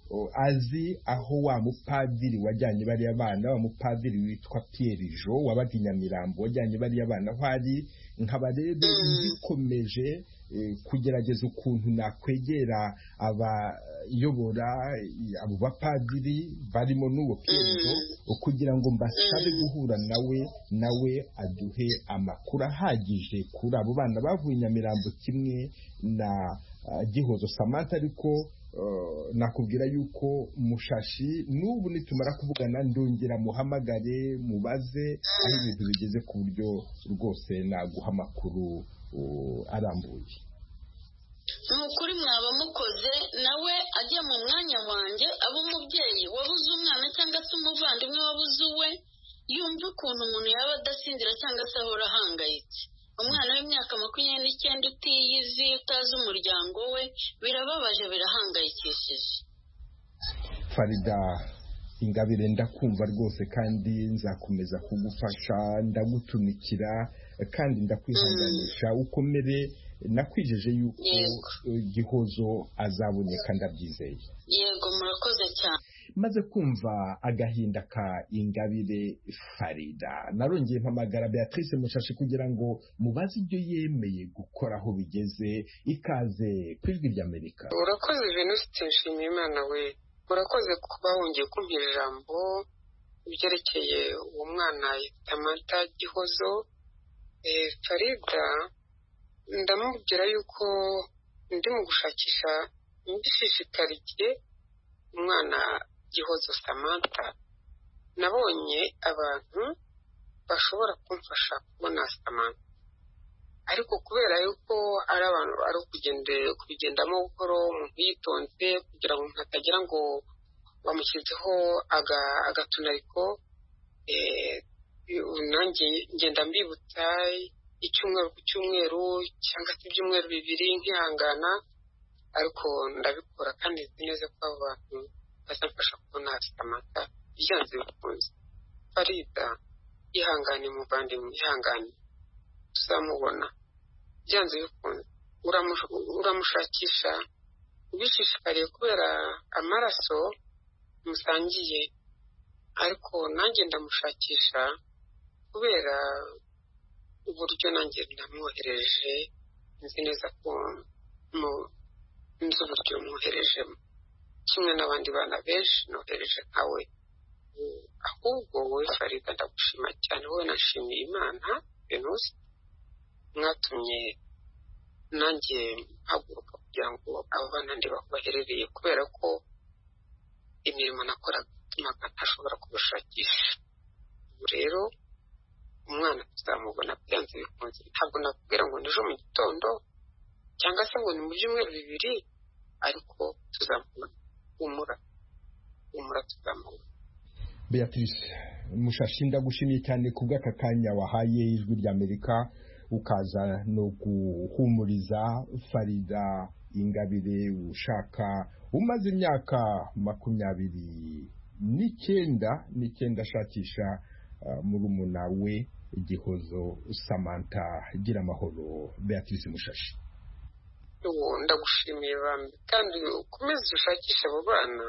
azi aho wa mupadiri wajyanye bariya bana, wa mupadiri witwa Pierre Jo wabaga i Nyamirambo wajyanye bariya bana aho ari, nkaba rero ngikomeje kugerageza ukuntu nakwegera abayobora abo bapadiri barimo n'uwo Pierre Jo kugira ngo mbasabe guhura nawe aduhe amakuru ahagije kuri abo bana bavuye i Nyamirambo kimwe na Gihozo Samantha. Ariko nakubwira yuko Mushashi n'ubu nitumara kuvugana ndongera muhamagare mubaze aho ibintu bigeze ku buryo rwose naguha amakuru arambuye. ni ukuri mwaba mukoze nawe ajya mu mwanya wanjye aba umubyeyi wabuze umwana cyangwa se umuvandimwe wabuze uwe, yumva ukuntu umuntu yaba adasinzira cyangwa se ahora ahangayitse. umwana w'imyaka 29 utiyizi utazi umuryango we birababaje birahangayikishije. Farida Ingabire ndakumva rwose kandi nzakomeza kugufasha, ndagutumikira kandi ndakwihanganisha ukomere. Nakwijeje yuko Gihozo azaboneka ndabyizeye. Yego murakoze cyane. Maze kumva agahinda ka Ingabire Farida, narongeye mpamagara Beatrice Mushashi kugira ngo mubaze ibyo yemeye gukora aho bigeze. Ikaze kwijwi ry'Amerika. Urakoze Venuste Nshimiyimana we, urakoze kuba wongeye kumpira ijambo byerekeye uwo mwana Samantha Gihozo. Farida ndamubwira yuko ndi mu gushakisha mbishishikariye umwana Gihozo Samantha. Nabonye abantu bashobora kumfasha kubona Samantha, ariko kubera yuko ari abantu ari kubigendamo buhoro umuntu yitonze kugira ngo hatagira ngo bamushyizeho agatunariko, nanjye ngenda mbibutsa icyumweru ku cyumweru cyangwa se ibyumweru bibiri nkihangana, ariko ndabikora kandi nzi neza ko abo bantu bazamfasha kubona Samantha byanze bikunze. Farida ihangane muvandimwe, ihangane tuzamubona byanze bikunze. Uramushakisha ubishishikariye kubera amaraso musangiye, ariko nanjye ndamushakisha kubera uburyo nanjye namwohereje. Nzi neza ko nzi uburyo mwoherejemo kimwe n'abandi bana benshi nohereje nkawe. Ahubwo wowe Farida ndagushima cyane, wowe nashimiye Imana Venuste mwatumye nanjye haguruka kugira ngo abo bana baherereye, kubera ko imirimo nakoraga itumaga ntashobora kubashakisha. ubu rero umwana tuzamubona byanze bikunze. Ntabwo nakubwira ngo ejo mu gitondo cyangwa se ngo ni mu byumweru bibiri, ariko tuzamubona. Humura tuzamubona. Beatrice Mushashi ndagushimiye cyane kubw'aka kanya wahaye ijwi ry'Amerika ukaza no guhumuriza Farida Ingabire ushaka umaze imyaka 29 ashakisha murumuna we Gihozo Samantha. Gira amahoro Beatrice Mushashi. Ndagushimiye bambi kandi ukomeze ushakisha abo bana.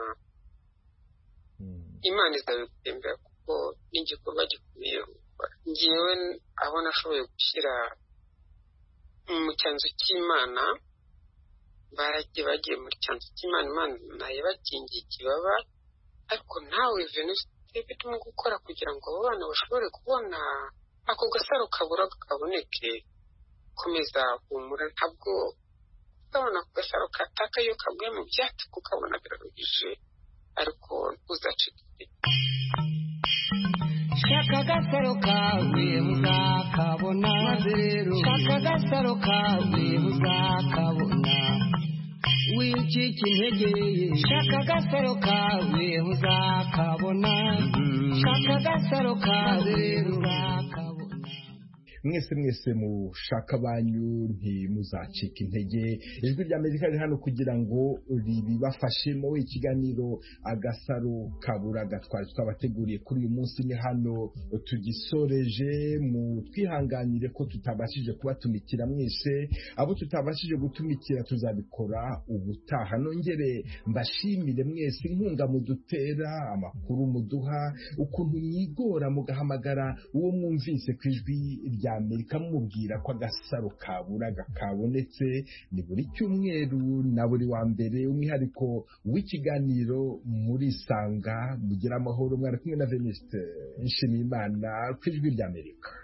Imana izabitembera kuko n'igikorwa gikomeye. Ngewe aho nashoboye gushyira mu cyanzu cy'Imana, bagiye muri cyanzu cy'Imana, Imana yabakingiye ikibaba. Ariko nawe Venuste bituma gukora kugira ngo abo bana bashobore kubona ako gasaro kabura kaboneke. Komeza humura, ntabwo ukabona ako gasaro kataka iyo kaguye mu byatsi kukabona biraruhije, ariko uzacike. Shaka agasaro kawe muzakabona, shaka agasaro kawe muzakabona, wicika intege, shaka agasaro kawe muzakabona, shaka agasaro kawe muzakabona. mwese mushaka banyu ntimuzacika intege. Ijwi ry'Amerika riri hano kugira ngo ribibafashemo. Ikiganiro Agasaro Kaburaga twari twabateguriye kuri uyu munsi ni hano tugisoreje. Mu twihanganire ko tutabashije kubatumikira mwese, abo tutabashije gutumikira tuzabikora ubutaha. Nongere mbashimire mwese inkunga mudutera, amakuru muduha, ukuntu mwigora mugahamagara uwo mwumvise ku ijwi ry'Amerika mubwira ko Agasaro Kaburaga kabonetse. Ni buri cyumweru na buri wa mbere, umwihariko w'ikiganiro Murisanga. Mugira amahoro. Mwari kumwe na Venuste Nshimiyimana ku ijwi ry'Amerika.